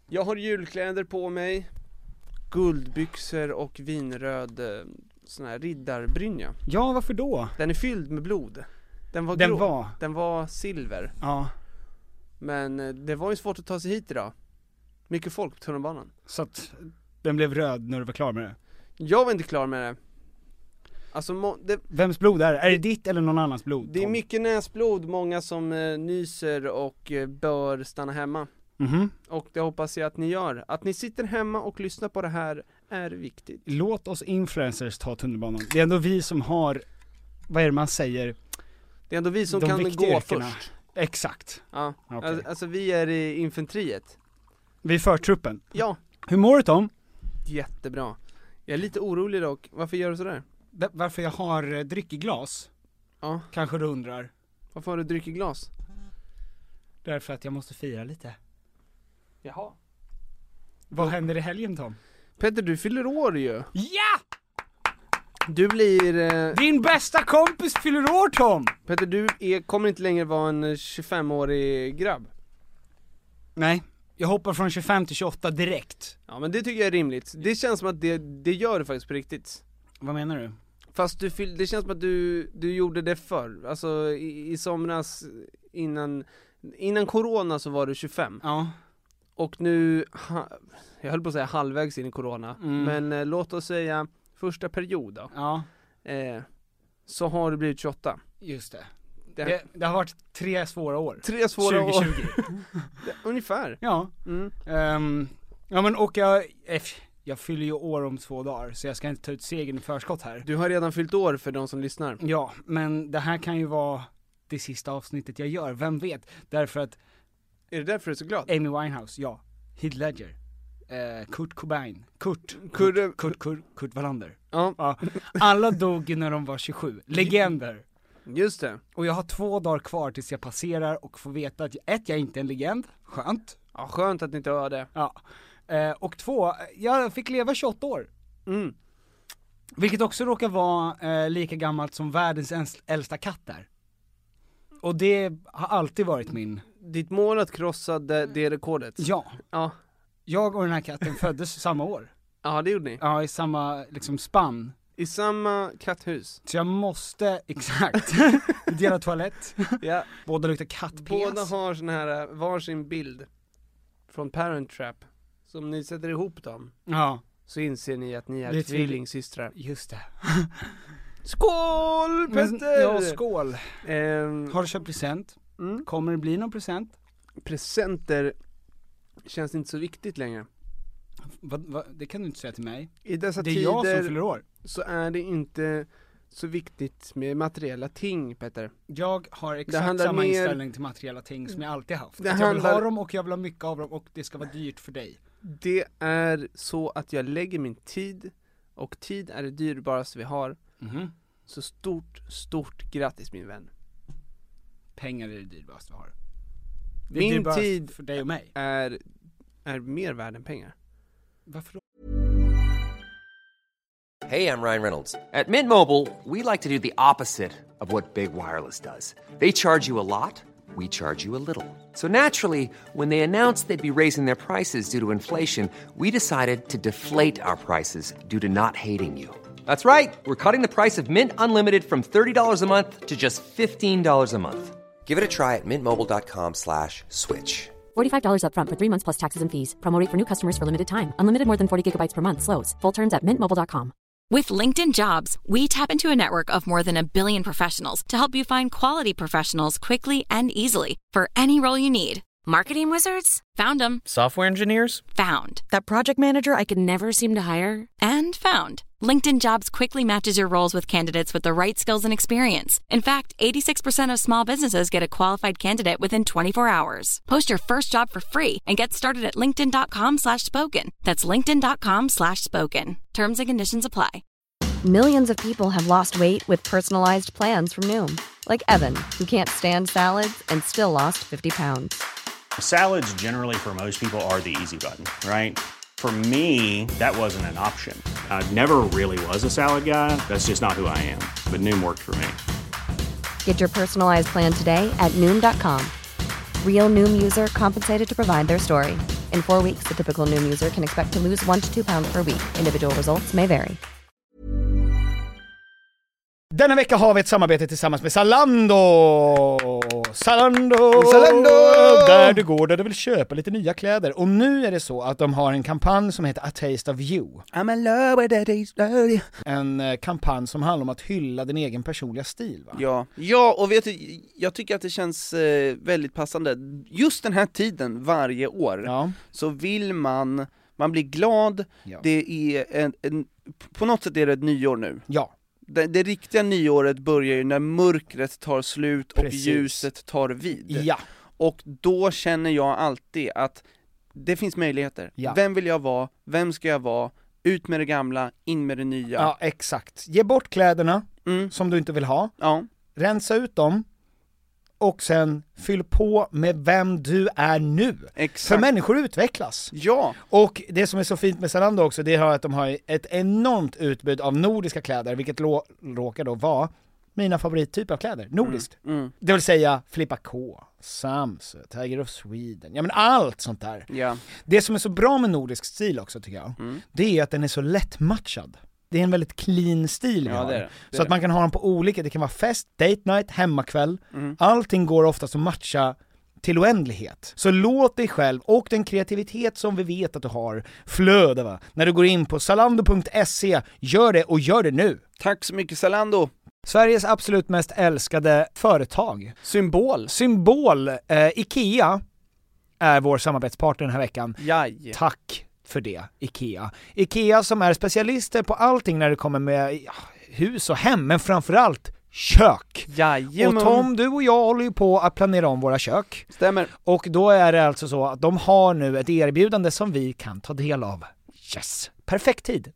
Jag har julkläder på mig, guldbyxor och vinröd sån här riddarbrynja. Ja, varför då? Den är fylld med blod. Den var silver. Ja. Men det var ju svårt att ta sig hit idag. Mycket folk på tunnelbanan. Så att den blev röd när du var klar med det? Jag var inte klar med det. Alltså, vems blod är det? Är det ditt eller någon annans blod? Det är mycket näsblod, många som nyser och bör stanna hemma. Mm-hmm. Och det hoppas jag att ni gör. Att ni sitter hemma och lyssnar på det här är viktigt. Låt oss influencers ta tunnelbanan. Det är ändå vi som har, vad är det man säger? Det är ändå vi som kan gå yrkena. först. Exakt. Ja, Okay. alltså vi är i infanteriet. Vi är förtruppen. Ja. Hur mår du, Tom? Jättebra. Jag är lite orolig dock. Varför gör du sådär? Varför jag har dryck i glas? Ja. Kanske du undrar. Varför har du dryck i glas? Därför att jag måste fira lite. Jaha. Vad händer i helgen, Tom? Petter, du fyller år ju. Ja! Du blir... Din bästa kompis fyller år, Tom! Petter, du kommer inte längre vara en 25-årig grabb. Nej, jag hoppar från 25 till 28 direkt. Ja, men det tycker jag är rimligt. Det känns som att det gör du faktiskt på riktigt. Vad menar du? Fast det känns som att du gjorde det förr. Alltså i somras innan corona så var du 25. Ja. Och nu, jag höll på att säga halvvägs in i corona. Men låt oss säga första period då. Ja. Så har du blivit 28. Just det. Det har varit 3 svåra år. 3 svåra 2020. år. Ungefär. Ja. Ja, men och jag fyller ju år om 2 dagar, så jag ska inte ta ut segern i förskott här. Du har redan fyllt år för de som lyssnar. Ja, men det här kan ju vara det sista avsnittet jag gör, vem vet? Därför att... Är det därför du är så glad? Amy Winehouse, ja. Heath Ledger. Kurt Cobain. Kurt Wallander. Ja. Alla dog när de var 27. Legender. Just det. Och jag har 2 dagar kvar tills jag passerar och får veta att jag inte är en legend. Skönt. Ja, skönt att ni inte hör det. Ja. Och 2, jag fick leva 28 år. Vilket också råkar vara lika gammalt som världens äldsta katt är. Och det har alltid varit ditt mål att krossa det rekordet. Ja. Ja. Jag och den här katten föddes samma år. Ja, det gjorde ni. Ja, i samma liksom spann. I samma katthus. Så jag måste, exakt, dela toalett. Ja. Båda luktar kattpes. Båda har sån här varsin bild från Parent Trap. Så om ni sätter ihop dem, ja, så inser ni att ni är tvillingsystrar. Just det. Skål, Petter! Ja, skål. Har du köpt present? Kommer det bli någon present? Presenter känns inte så viktigt längre. Det kan du inte säga till mig. I dessa det är tider jag som fyller år. Så är det inte så viktigt med materiella ting, Petter. Jag har exakt samma inställning till materiella ting som jag alltid haft. Jag vill ha dem och jag vill ha mycket av dem och det ska vara dyrt för dig. Det är så att jag lägger min tid, och tid är det dyrbaraste vi har. Så stort grattis, min vän. Pengar är det dyrbaraste vi har. Min tid för dig och mig är mer värd än pengar. Varför då? Hey, I'm Ryan Reynolds. At Mint Mobile, we like to do the opposite of what Big Wireless does. They charge you a lot, we charge you a little. So naturally, when they announced they'd be raising their prices due to inflation, we decided to deflate our prices due to not hating you. That's right. We're cutting the price of Mint Unlimited from $30 a month to just $15 a month. Give it a try at mintmobile.com/switch. $45 up front for 3 months plus taxes and fees. Promo rate for new customers for limited time. Unlimited more than 40 gigabytes per month slows. Full terms at mintmobile.com. With LinkedIn Jobs, we tap into a network of more than 1 billion professionals to help you find quality professionals quickly and easily for any role you need. Marketing wizards? Found them. Software engineers? Found. That project manager I could never seem to hire? And found. LinkedIn Jobs quickly matches your roles with candidates with the right skills and experience. In fact, 86% of small businesses get a qualified candidate within 24 hours. Post your first job for free and get started at linkedin.com/spoken. That's linkedin.com/spoken. Terms and conditions apply. Millions of people have lost weight with personalized plans from Noom. Like Evan, who can't stand salads and still lost 50 pounds. Salads generally for most people are the easy button, right? For me, that wasn't an option. I never really was a salad guy. That's just not who I am. But Noom worked for me. Get your personalized plan today at Noom.com. Real Noom user compensated to provide their story. In 4 weeks, the typical Noom user can expect to lose 1 to 2 pounds per week. Individual results may vary. Denna vecka har vi ett samarbete tillsammans med Zalando! Där du går där du vill köpa lite nya kläder. Och nu är det så att de har en kampanj som heter A Taste of You. I'm in love with a taste of you. En kampanj som handlar om att hylla din egen personliga stil, va? Ja, och vet du, jag tycker att det känns väldigt passande. Just den här tiden varje år så vill man blir glad. Det är på något sätt är det ett nyår nu. Ja. Det riktiga nyåret börjar ju när mörkret tar slut och ljuset tar vid. Ja. Och då känner jag alltid att det finns möjligheter. Ja. Vem vill jag vara? Vem ska jag vara? Ut med det gamla, in med det nya. Ja, exakt. Ge bort kläderna som du inte vill ha. Ja. Rensa ut dem. Och sen fyll på med vem du är nu. Exakt. För människor utvecklas. Ja. Och det som är så fint med Zalando också, det är att de har ett enormt utbud av nordiska kläder, vilket råkar då vara mina favorittyper av kläder, nordiskt. Det vill säga Filippa K, Sams, Tiger of Sweden, ja men allt sånt där. Ja. Det som är så bra med nordisk stil också tycker jag, det är att den är så lättmatchad. Det är en väldigt clean stil vi har. Det så att man kan ha dem på olika, det kan vara fest, date night, hemmakväll. Allting går oftast att matcha till oändlighet. Så låt dig själv och den kreativitet som vi vet att du har flöda, va? När du går in på zalando.se, gör det och gör det nu. Tack så mycket Zalando. Sveriges absolut mest älskade företag. Symbol. IKEA är vår samarbetspartner den här veckan. Jaj. Tack för det, IKEA. IKEA som är specialister på allting när det kommer med hus och hem, men framförallt kök. Jajamän. Och Tom, du och jag håller ju på att planera om våra kök. Stämmer. Och då är det alltså så att de har nu ett erbjudande som vi kan ta del av. Yes! Perfekt tid!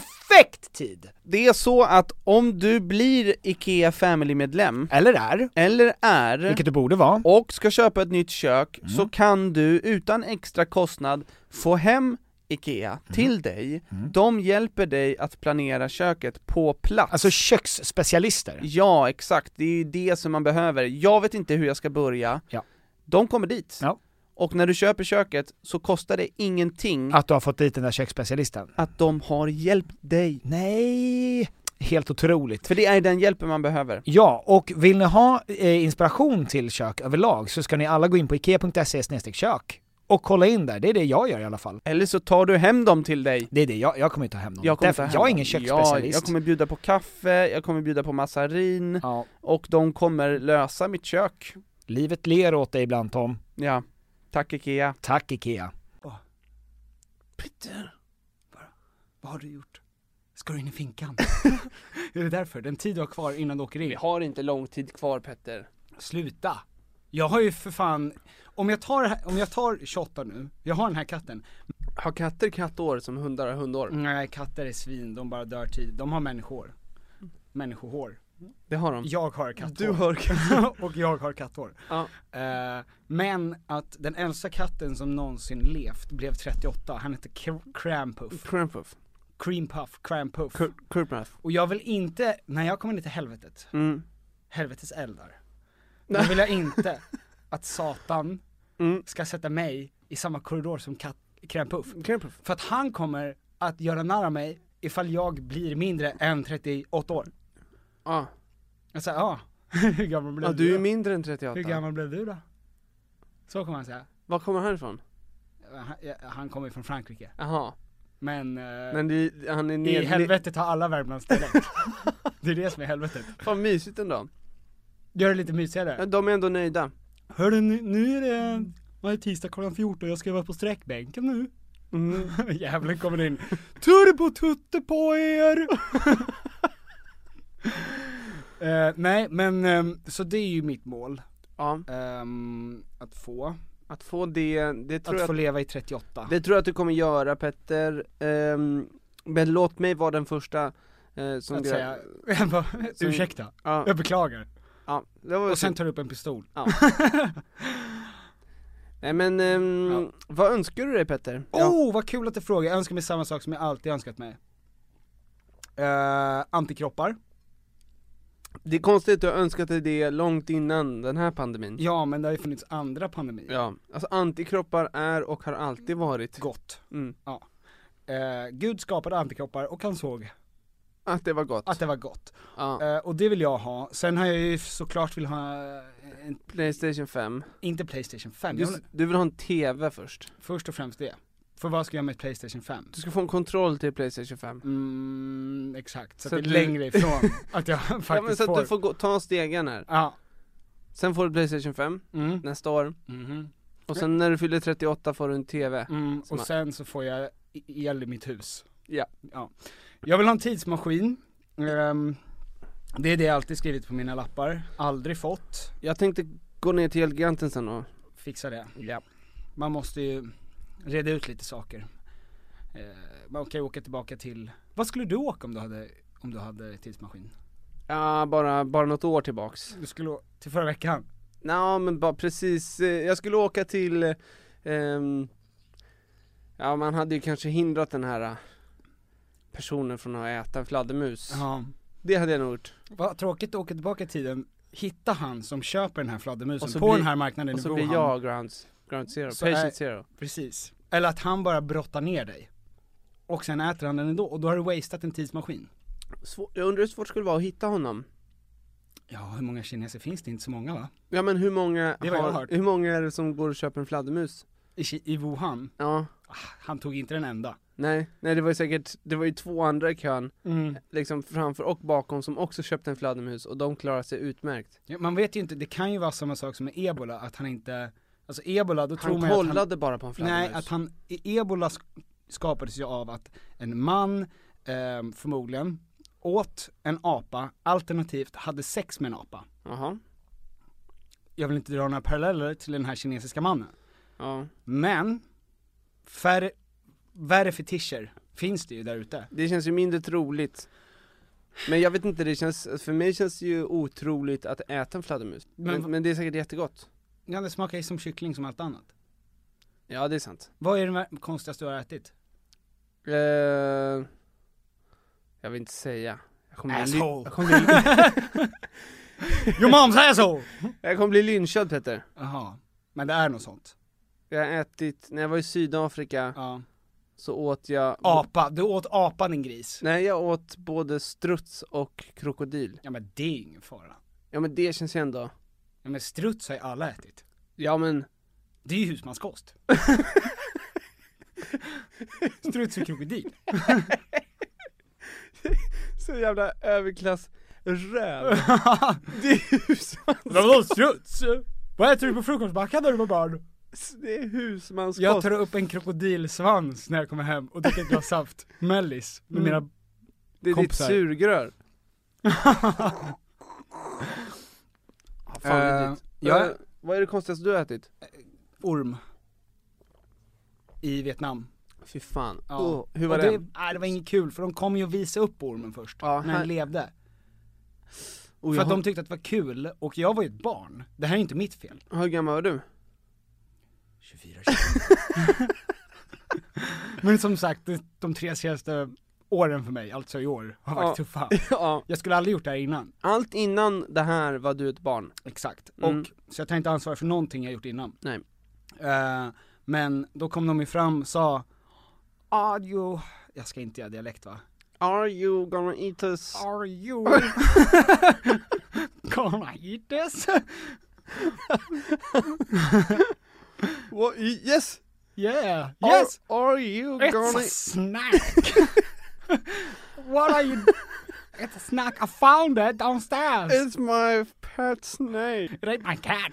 Det är så att om du blir IKEA Family-medlem eller är, vilket du borde vara, och ska köpa ett nytt kök, så kan du utan extra kostnad få hem IKEA till dig. De hjälper dig att planera köket på plats. Alltså köksspecialister. Ja, exakt. Det är ju det som man behöver. Jag vet inte hur jag ska börja. Ja. De kommer dit. Ja. Och när du köper köket så kostar det ingenting att du har fått dit den där köksspecialisten. Att de har hjälpt dig. Nej, helt otroligt. För det är den hjälpen man behöver. Ja, och vill ni ha inspiration till kök överlag så ska ni alla gå in på ikea.se/kök och kolla in där. Det är det jag gör i alla fall. Eller så tar du hem dem till dig. Det är det, jag kommer inte ta hem dem. Jag är ingen köksspecialist. Jag kommer bjuda på kaffe, jag kommer bjuda på massarin. Ja. Och de kommer lösa mitt kök. Livet ler åt dig ibland, Tom. Ja. Tack Ikea. Tack Ikea. Peter. Vad har du gjort? Ska du in i finkan? Är det därför? Den tid du har kvar innan du åker in. Vi har inte lång tid kvar, Petter. Sluta. Jag har ju för fan... Om jag tar 28 nu, jag har den här katten. Har katter kattår som hundar har hundår? Nej, katter är svin, de bara dör tid. De har människor. Människohår. Det har de. Jag har katthår. Du har katthår. Och jag har katthår. Ja. Men att den äldsta katten som någonsin levt blev 38. Han heter Crampuff. Och jag vill inte, när jag kommer ner till helvetet, helvetets eldar, då vill jag inte att Satan ska sätta mig i samma korridor som Crampuff. För att han kommer att göra nära mig ifall jag blir mindre än 38 år. Alltså, hur gammal blev du? Du är mindre än 38. Hur gammal blev du då? Så kommer han säga. Var kommer han ifrån? Han kommer från Frankrike. Jaha. Men han är i helvetet har alla Värmlandsdialekt. Det är det som är helvetet. Fan mysigt ändå. Gör det lite mysigare. De är ändå nöjda. Hörru, nu är det... Vad är tisdag klockan 14? Jag ska vara på sträckbänken nu. Jävlar kommer in. Turbo tutte på er! Nej, men så det är ju mitt mål. Ja. Att få det tror jag få leva i 38. Det tror jag att du kommer göra, Petter. Men låt mig vara den första som att säga, ursäkta. Ja. Jag beklagar. Ja, det var och sen tar du upp en pistol. Ja. Nej men vad önskar du dig, Petter? Vad kul att du frågar. Jag önskar mig samma sak som jag alltid önskat mig. Antikroppar. Det är konstigt att du har önskat dig det långt innan den här pandemin. Ja, men det har ju funnits andra pandemier. Ja, alltså antikroppar är och har alltid varit gott. Ja. Gud skapade antikroppar och han såg att det var gott. Att det var gott. Ja. Och det vill jag ha. Sen har jag ju såklart vill ha en PlayStation 5. Inte PlayStation 5. Du vill ha en TV först. Först och främst det. För vad ska jag med PlayStation 5? Du ska få en kontroll till PlayStation 5. Exakt, så att det är längre ifrån att jag faktiskt får. Ja, men så att du får ta stegen här. Ja. Sen får du PlayStation 5 nästa år. Och sen när du fyller 38 får du en TV. Och sen så får jag el i mitt hus. Ja. Jag vill ha en tidsmaskin. Det är det jag alltid skrivit på mina lappar. Aldrig fått. Jag tänkte gå ner till Elgiganten sen och fixa det. Ja. Man måste ju reda ut lite saker. Man kan ju åka tillbaka till... Vad skulle du åka om du hade tidsmaskin? Ja, bara något år tillbaks. Du skulle till förra veckan? Nej, men bara precis. Jag skulle åka till... ja, man hade ju kanske hindrat den här personen från att äta en fladdermus. Ja. Det hade jag nog gjort. Vad tråkigt att åka tillbaka i tiden. Hitta han som köper den här fladdermusen på den här marknaden. Och så blir jag Ground Zero, Patient Zero. Precis. Eller att han bara brottar ner dig. Och sen äter han den ändå. Och då har du wasted en tidsmaskin. Jag undrar hur svårt det skulle vara att hitta honom. Ja, hur många kineser finns det? Inte så många, va? Ja, men hur många hur många är det som går och köper en fladdermus? I Wuhan? Ja. Han tog inte den enda. Nej, det var ju 2 andra i kön liksom framför och bakom som också köpte en fladdermus och de klarar sig utmärkt. Ja, man vet ju inte, det kan ju vara samma sak som med ebola, att han inte, alltså ebola, då tror man han kollade bara på en fladdermus. Nej, att ebola skapades ju av att en man förmodligen åt en apa, alternativt hade sex med en apa. Jaha. Jag vill inte dra några paralleller till den här kinesiska mannen. Ja. Men värre fetischer finns det ju där ute. Det känns ju mindre troligt. Men jag vet inte, för mig känns det ju otroligt att äta en fladdermus. Men det är säkert jättegott. Ja, det smakar ju som kyckling som allt annat. Ja, det är sant. Vad är det konstigaste du har ätit? Jag vill inte säga. Asshole. Your mom's asshole. Jag kommer bli lynchad, Petter. Jaha, men det är något sånt. Jag har ätit, när jag var i Sydafrika så åt jag... Apa, du åt apan, din gris. Nej, jag åt både struts och krokodil. Ja, men det är ingen fara. Ja, men det känns ju ändå... Ja, men struts har ju alla ätit. Ja, men... Det är ju husmanskost. Struts och krokodil. Så jävla överklass röv. Det är husmanskost. Vadå struts? Vad äter du på frukostbackan när du var barn? Det är husmanskost. Jag tar upp en krokodilsvans när jag kommer hem och dricker ett glas saft. Mellis med mina det är kompisar. Ditt sugrör. Vad är det konstigaste du har ätit? Orm. I Vietnam. Fy fan. Ja. Hur var det? Det var inget kul, för de kom ju att visa upp ormen först, när han levde. För att de tyckte att det var kul, och jag var ju ett barn. Det här är inte mitt fel. Hur gammal var du? 24. Men som sagt, de 3 senaste åren för mig, alltså i år, har varit tuffa. Ja. Jag skulle aldrig gjort det här innan. Allt innan det här var du ett barn. Exakt. Och så jag tar inte ansvar för någonting jag gjort innan. Nej. Men då kom de ju fram och sa, jag ska inte göra dialekt, va? Are you gonna eat us? Are you gonna eat us? What? Yes. Yeah. Yes. Are you it's gonna? A snack. What are you? It's a snack. I found it downstairs. It's my pet snake. It ain't my cat.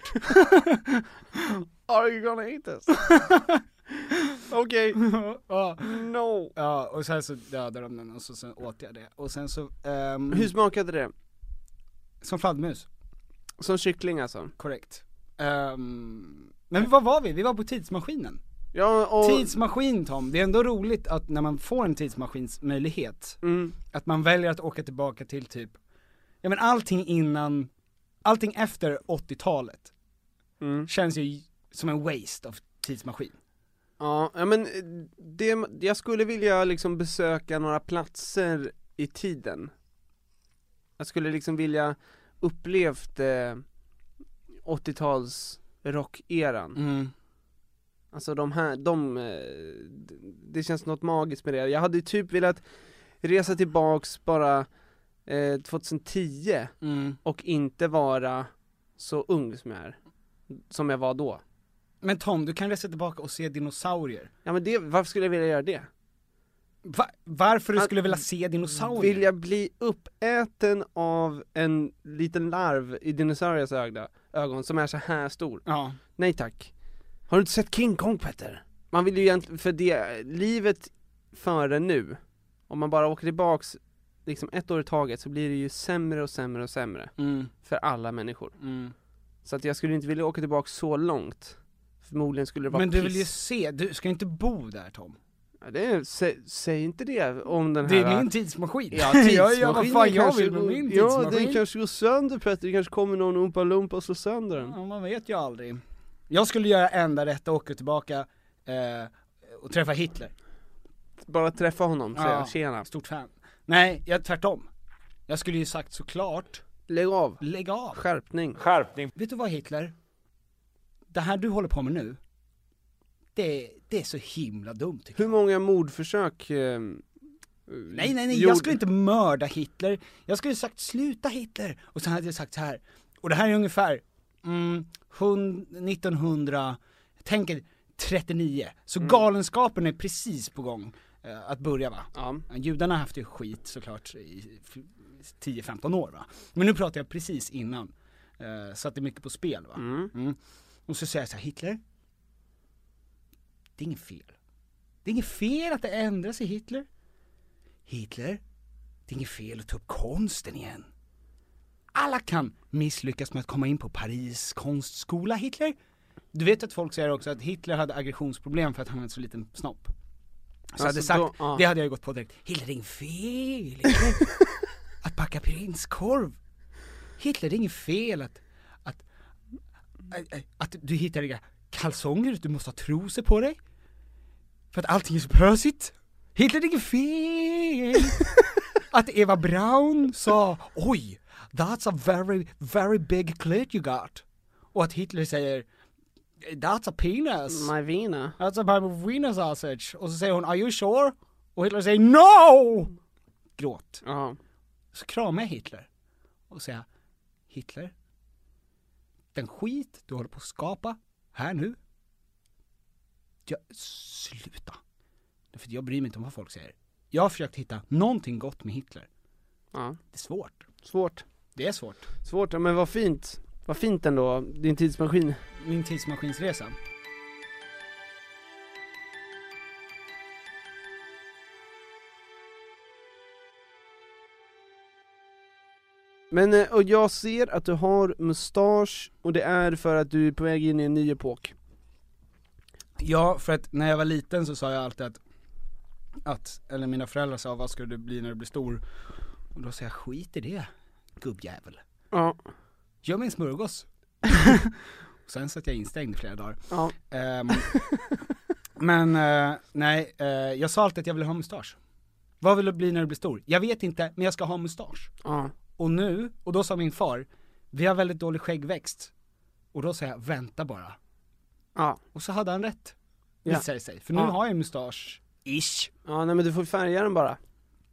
Are you gonna eat us? Okej. No. Ja, och sen så dödade de den och så sen åt jag det. Och sen så... Hur smakade det? Som fladdermus. Som kyckling alltså? Korrekt. Men vad var vi? Vi var på tidsmaskinen. Ja, och... Tidsmaskin, Tom. Det är ändå roligt att när man får en tidsmaskinsmöjlighet, att man väljer att åka tillbaka till typ, ja men allting efter 80-talet känns ju som en waste av tidsmaskin. Ja, men jag skulle vilja liksom besöka några platser i tiden. Jag skulle liksom vilja upplevt 80-tals rock-eran. Alltså det känns något magiskt med det. Jag hade typ velat resa tillbaks bara 2010 och inte vara så ung som jag var då. Men Tom, du kan resa tillbaka och se dinosaurier. Ja, men varför skulle jag vilja göra det? Varför du skulle vilja se dinosaurier? Vill jag bli uppäten av en liten larv i dinosauriers ögon som är så här stor? Ja. Nej tack. Har du inte sett King Kong, Petter? Man vill ju egentligen, för det livet före nu, om man bara åker tillbaks liksom 1 år i taget, så blir det ju sämre och sämre och sämre för alla människor. Så att jag skulle inte vilja åka tillbaka så långt. Förmodligen skulle det vara Men du vill ju se, du ska inte bo där, Tom. Ja, säg inte det om den här... Det är min tidsmaskin. Ja, tidsmaskin. Ja, vad fan jag vill med min tidsmaskin. Ja, den kanske går sönder, Petter. Det kanske kommer någon Oompa Loompa och slår sönder den. Ja, man vet ju aldrig. Jag skulle göra enda rätt och åka tillbaka och träffa Hitler. Bara träffa honom, säga tjena. Stort fan. Nej, tvärtom. Jag skulle ju sagt såklart. Lägg av. Skärpning. Vet du vad, Hitler? Det här du håller på med nu, det är så himla dumt, tycker jag. Hur många mordförsök Nej, jag skulle inte mörda Hitler. Jag skulle sagt sluta Hitler. Och sen hade jag sagt så här. Och det här är ungefär 1939. Så galenskapen är precis på gång att börja, va? Ja. Judarna har haft det skit såklart i 10-15 år, va? Men nu pratar jag precis innan. Så att det är mycket på spel, va? Och så säger jag så här, Hitler, det är inget fel. Det är inget fel att det ändras i Hitler. Hitler, det är inget fel att ta upp konsten igen. Alla kan misslyckas med att komma in på Paris konstskola, Hitler. Du vet att folk säger också att Hitler hade aggressionsproblem för att han hade så liten snopp. Så hade sagt, det hade jag gått på direkt. Hitler, det är inget fel, Hitler, att backa prinskorv. Hitler, det är inget fel att du hittar inga kalsonger, du måste ha trosor på dig. För att allting är så pösigt. Hitler, det är inget fel att Eva Braun sa, oj, that's a very, very big clit you got. Och att Hitler säger, that's a penis. My vina. That's a part of Venus sausage. Och så säger hon, are you sure? Och Hitler säger, no! Gråt. Så kramar jag Hitler och säger, Hitler, den skit du håller på att skapa här nu, sluta. För jag bryr mig inte om vad folk säger. Jag har försökt hitta någonting gott med Hitler. Ja. Det är svårt. Det är svårt. Men vad fint. Vad fint ändå, din tidsmaskin. Min tidsmaskinsresa. Men, och jag ser att du har mustasch, och det är för att du är på väg in i en ny epok. Ja, för att när jag var liten så sa jag alltid eller mina föräldrar sa, vad ska du bli när du blir stor? Och då sa jag, skit i det, gubbjävel. Ja. Gör mig en smörgås. Och sen satt jag instängd i flera dagar. Ja. Men nej, jag sa alltid att jag ville ha mustasch. Vad vill du bli när du blir stor? Jag vet inte, men jag ska ha mustasch. Ja. Och då sa min far, vi har väldigt dålig skäggväxt. Och då sa jag, vänta bara. Ja. Och så hade han rätt, visade det sig. För nu har jag mustasch-ish. Ja, nej, men du får färga den bara.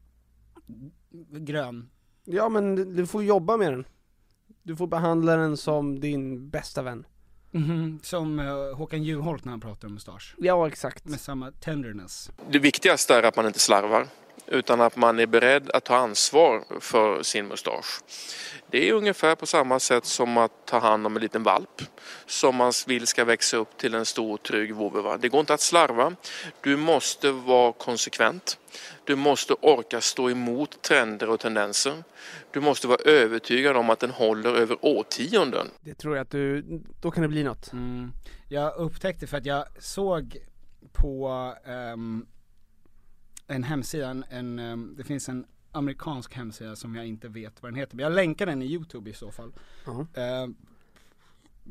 Grön. Ja, men du får jobba med den. Du får behandla den som din bästa vän. Som Håkan Juholt när han pratar om mustasch. Ja, exakt. Med samma tenderness. Det viktigaste är att man inte slarvar, utan att man är beredd att ta ansvar för sin mustasch. Det är ungefär på samma sätt som att ta hand om en liten valp som man vill ska växa upp till en stor trygg vovve. Det går inte att slarva. Du måste vara konsekvent. Du måste orka stå emot trender och tendenser. Du måste vara övertygad om att den håller över årtionden. Det tror jag att då kan det bli något. Jag upptäckte för att jag såg på en hemsida, det finns en amerikansk hemsida som jag inte vet vad den heter, men jag länkar den i YouTube i så fall.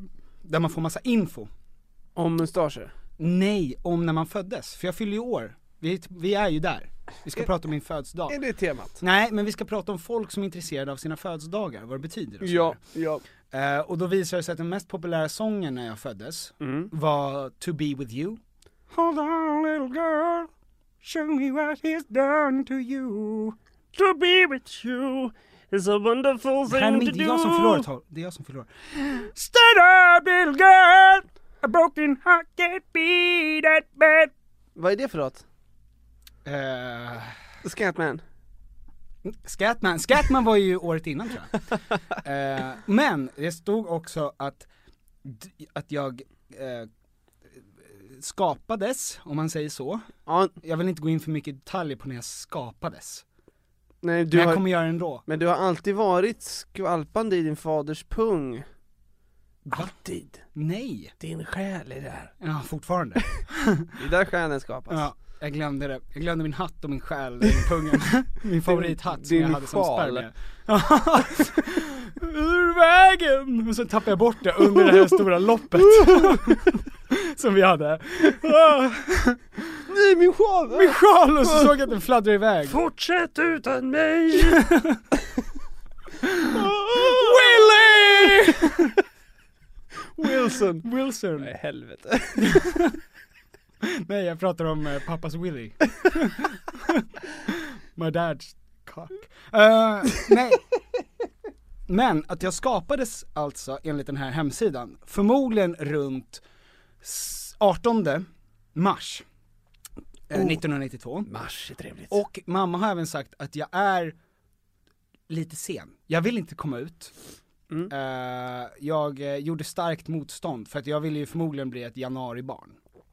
Där man får massa info. Om mustascher? Nej, om när man föddes, för jag fyller ju år Vi är ju där. Vi ska prata om min födelsedag. Är det temat? Nej, men vi ska prata om folk som är intresserade av sina födelsedagar, vad det betyder. Ja. Och då visar det sig att den mest populära sången när jag föddes var To Be With You. Hold on little girl, show me what he's done to you. To be with you is a wonderful thing to do. Det är jag som förlorar. Det är jag som förlorar. Stand up little girl, a broken heart can't be that bad. Vad är det för låt? Scatman var ju året innan, tror jag. Men det stod också att jag skapades, om man säger så. Ja. Jag vill inte gå in för mycket detaljer på när jag skapades. Nej, men jag kommer göra det ändå. Men du har alltid varit skvalpande i din faders pung. Alltid. Nej. Din själ är där. Ja, fortfarande. Det är där själen skapas. Ja, jag glömde det. Jag glömde min hatt och min själ i pungen. Min favorithatt som jag hade som spermie. Ur vägen! Och så tappade jag bort det under det här stora loppet. Som vi hade. Nej, min sjal! Min sjal! Och så såg jag att den fladdrade iväg. Fortsätt utan mig! Willy! Wilson. Nej, helvete. Nej, jag pratar om pappas Willy. My dad's cock. Nej. Men att jag skapades alltså enligt den här hemsidan förmodligen runt 18 mars 1992. Mars är trevligt. Och mamma har även sagt att jag är lite sen. Jag vill inte komma ut. Jag gjorde starkt motstånd för att jag ville ju förmodligen bli ett januaribarn.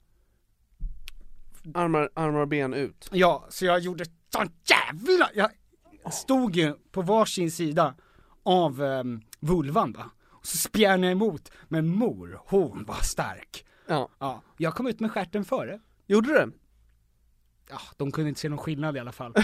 Armar och ben ut. Ja, så jag gjorde sån jävla... Jag stod ju på varsin sida av vulvan, va? Och så spjärnade jag emot. Men mor, hon var stark. Ja. Jag kom ut med stjärten före. Gjorde du det? Ja, de kunde inte se någon skillnad i alla fall.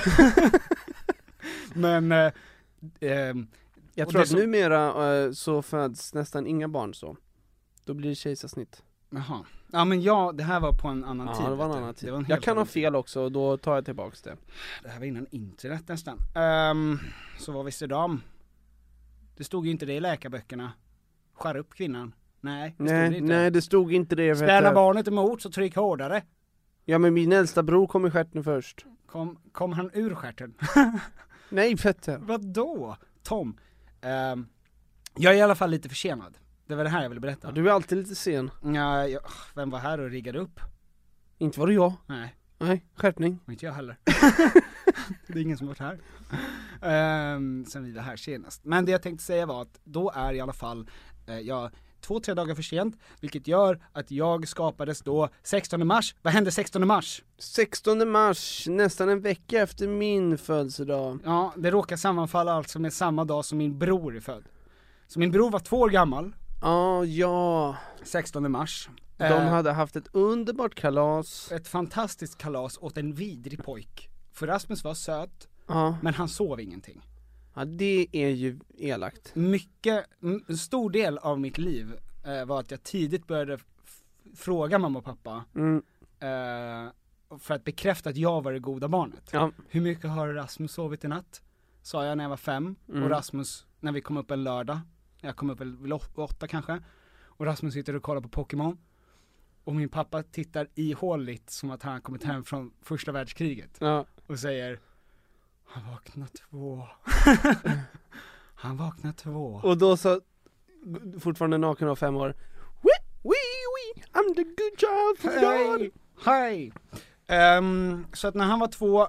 Men jag tror att numera så föds nästan inga barn så. Då blir det kejsarsnitt. Jaha. Ja, men det här var på en annan tid. Ja, det var en annan tid. Jag kan ha fel också och då tar jag tillbaks det. Det här var innan internet nästan. Så vad visste de? Det stod ju inte det i läkarböckerna. Skär upp kvinnan. Nej, det stod inte det. Spänna barnet emot så tryck hårdare. Ja, men min äldsta bror kom i stjärten först. Kom han ur stjärten? Nej, Petter. Vadå? Tom. Jag är i alla fall lite försenad. Det var det här jag ville berätta. Ja, du är alltid lite sen. Ja, vem var här och riggade upp? Inte var det jag. Nej, skärpning. Inte jag heller. Det är ingen som varit här. Sen vi var här senast. Men det jag tänkte säga var att då är i alla fall jag 2-3 dagar för sent, vilket gör att jag skapades då 16 mars. Vad hände 16 mars? 16 mars, nästan en vecka efter min födelsedag. Ja, det råkar sammanfalla alltså med samma dag som min bror är född. Så min bror var 2 år gammal. Ja. 16 mars. De hade haft ett underbart kalas. Ett fantastiskt kalas åt en vidrig pojk. För Rasmus var söt, men han sov ingenting. Ja, det är ju elakt. En stor del av mitt liv var att jag tidigt började fråga mamma och pappa för att bekräfta att jag var det goda barnet. Ja. Hur mycket har Rasmus sovit i natt? Sa jag när jag var 5. Och Rasmus, när vi kom upp en lördag, jag kom upp vid 8 kanske, och Rasmus sitter och kollar på Pokémon. Och min pappa tittar ihåligt som att han kommit hem från första världskriget. Ja. Och säger: han vaknar 2. Han vaknar 2. Och då så, fortfarande naken av 5 år. I'm the good child from God. Hej. Så att när han var 2,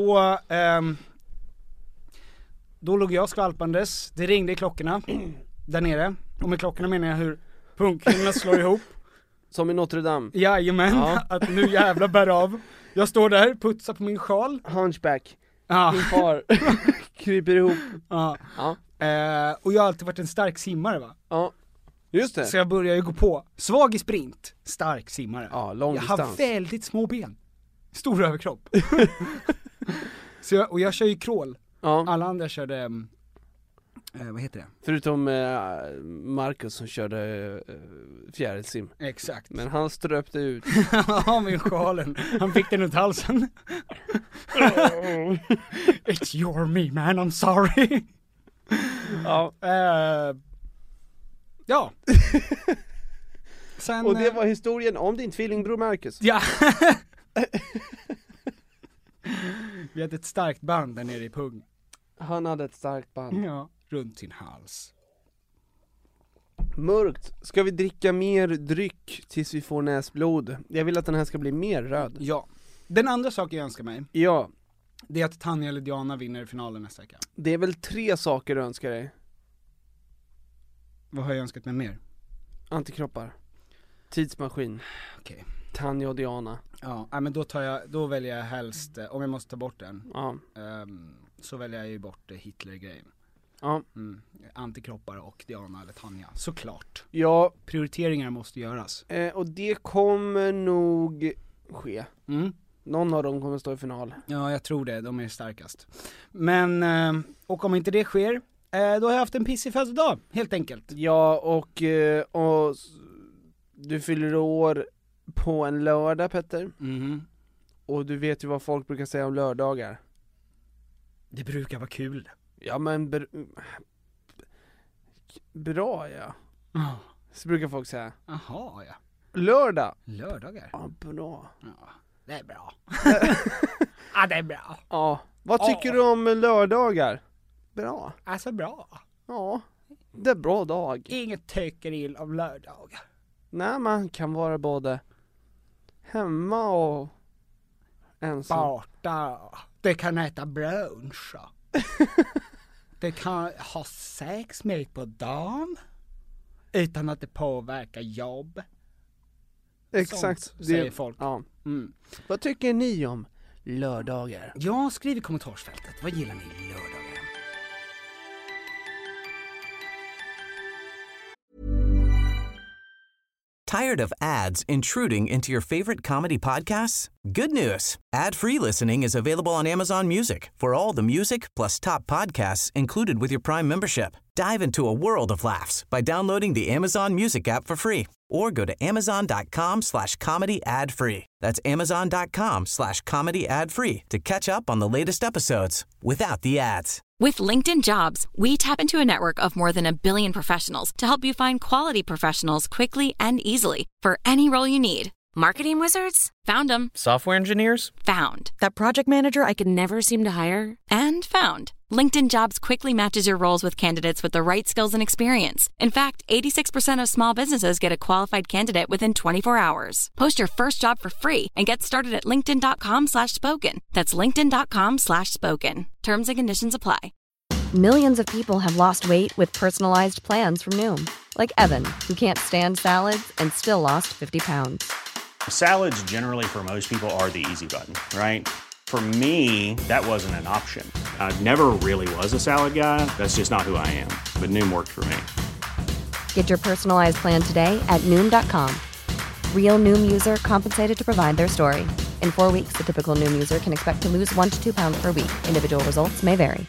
då låg jag skvalpandes. Det ringde i klockorna där nere. Och med klockorna menar jag hur punktlinjerna slår ihop. Som i Notre Dame. Jajamän, att nu jävla bär av. Jag står där, putsar på min sjal. Hunchback. Min far kryper ihop. Och jag har alltid varit en stark simmare, va? Ja, just det. Så jag börjar ju gå på. Svag i sprint, stark simmare. Ja, lång jag distans. har väldigt små ben. Stor överkropp. Och jag kör ju crawl. Alla andra körde Vad heter det? Förutom Marcus som körde fjärilsim. Exakt. Men han ströpte ut. Ja, med sjalen. Han fick den ut halsen. It's your me man, I'm sorry. Ja. Ja. Sen, och det var historien om din tvillingbror Marcus. Ja. Vi hade ett starkt band där nere i pung. Han hade ett starkt band. Ja, runt sin hals. Mörkt. Ska vi dricka mer dryck tills vi får näsblod? Jag vill att den här ska bli mer röd. Ja. Den andra saken jag önskar mig. Ja. Det är att Tanja eller Diana vinner finalen nästa vecka. Det är väl 3 saker du önskar dig? Vad har jag önskat mig mer? Antikroppar. Tidsmaskin. Okej. Tanja och Diana. Ja, men då väljer jag helst, om jag måste ta bort den. Ja. Så väljer jag ju bort Hitler-grejen. Ja. Antikroppar och Diana eller Tanja, såklart. Ja. Prioriteringar måste göras. Och det kommer nog ske. Någon av dem kommer stå i final. Ja, jag tror det, de är starkast. Men, och om inte det sker, då har jag haft en pissig födelsedag, helt enkelt. Ja, och du fyller år på en lördag, Petter. Och du vet ju vad folk brukar säga om lördagar. Det brukar vara kul. Ja, men bra, ja. Så brukar folk säga. Jaha, ja. Lördag. Lördagar. Ja, bra. Ja, det är bra. Ja, det är bra. Ja. Vad tycker du om lördagar? Bra. Alltså bra. Ja, det är bra dag. Inget tycker illa om lördagar. Nej, man kan vara både hemma och ensam. Borta. Det kan äta brunch. Det kan ha sex mitt på dagen utan att det påverkar jobb. Exakt. Sånt säger folk. Ja. Vad tycker ni om lördagar? Ja, skriv i kommentarsfältet. Vad gillar ni lördagar? Tired of ads intruding into your favorite comedy podcasts? Good news. Ad-free listening is available on Amazon Music for all the music plus top podcasts included with your Prime membership. Dive into a world of laughs by downloading the Amazon Music app for free or go to amazon.com/comedy ad-free. That's amazon.com/comedy ad-free to catch up on the latest episodes without the ads. With LinkedIn Jobs, we tap into a network of more than 1 billion professionals to help you find quality professionals quickly and easily for any role you need. Marketing wizards? Found them. Software engineers? Found. That project manager I could never seem to hire? And found. LinkedIn Jobs quickly matches your roles with candidates with the right skills and experience. In fact, 86% of small businesses get a qualified candidate within 24 hours. Post your first job for free and get started at linkedin.com/spoken. That's linkedin.com/spoken. Terms and conditions apply. Millions of people have lost weight with personalized plans from Noom. Like Evan, who can't stand salads and still lost 50 pounds. Salads generally for most people are the easy button, right? For me, that wasn't an option. I never really was a salad guy. That's just not who I am. But Noom worked for me. Get your personalized plan today at Noom.com. Real Noom user compensated to provide their story. In 4 weeks, the typical Noom user can expect to lose 1 to 2 pounds per week. Individual results may vary.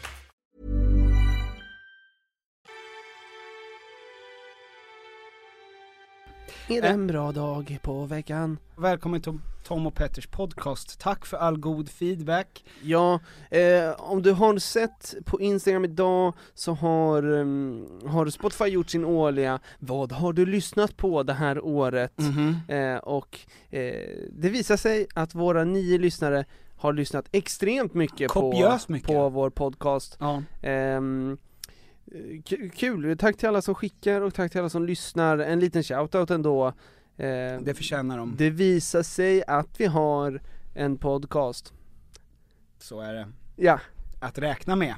Är det en bra dag på veckan? Välkommen till Tom och Petters podcast. Tack för all god feedback. Ja, om du har sett på Instagram idag så har Spotify gjort sin årliga vad har du lyssnat på det här året? Och det visar sig att våra 9 lyssnare har lyssnat extremt mycket på vår podcast. Ja. Kul, tack till alla som skickar och tack till alla som lyssnar. En liten shoutout ändå. Det förtjänar de. Det visar sig att vi har en podcast. Så är det. Ja. Att räkna med.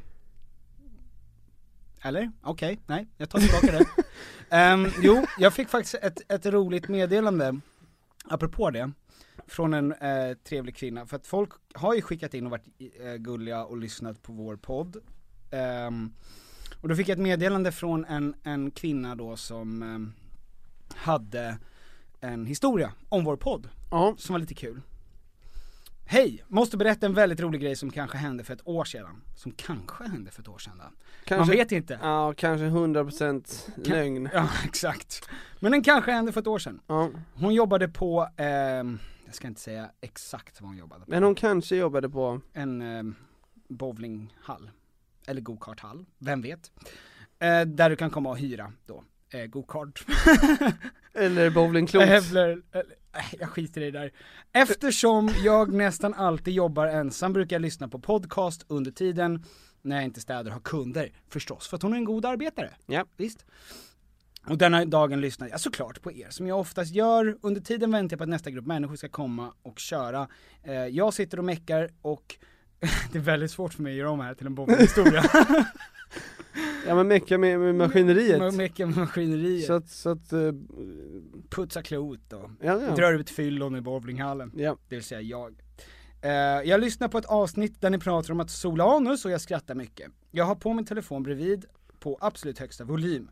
Eller? Okej, nej, jag tar tillbaka det. Jo, jag fick faktiskt ett roligt meddelande apropå det från en trevlig kvinna. För att folk har ju skickat in och varit gulliga och lyssnat på vår podd. Och då fick jag ett meddelande från en kvinna då som hade en historia om vår podd som var lite kul. Hej, måste berätta en väldigt rolig grej som kanske hände för ett år sedan. Man vet inte. Ja, kanske 100% lögn. Ja, exakt. Men den kanske hände för ett år sedan. Ja. Hon jobbade på, jag ska inte säga exakt vad hon jobbade på. Men hon kanske jobbade på en bowlinghall. Eller go-karthall, vem vet. Där du kan komma och hyra då. Go-kart. Eller bowlingklot. Jag skiter i det där. Eftersom jag nästan alltid jobbar ensam brukar jag lyssna på podcast under tiden när jag inte städer har kunder. Förstås, för att hon är en god arbetare. Ja. Visst. Och denna dagen lyssnar jag såklart på er, som jag oftast gör. Under tiden väntar jag på att nästa grupp människor ska komma och köra. Jag sitter och meckar och det är väldigt svårt för mig att göra om här till en bowlinghistoria. Ja, men mecka med maskineriet. Mecka med maskineriet. Så att putsa klot och ja. drar ut fyllon i bowlinghallen. Ja. Det vill säga jag. Jag lyssnar på ett avsnitt där ni pratar om att sola anus och jag skrattar mycket. Jag har på min telefon bredvid på absolut högsta volym.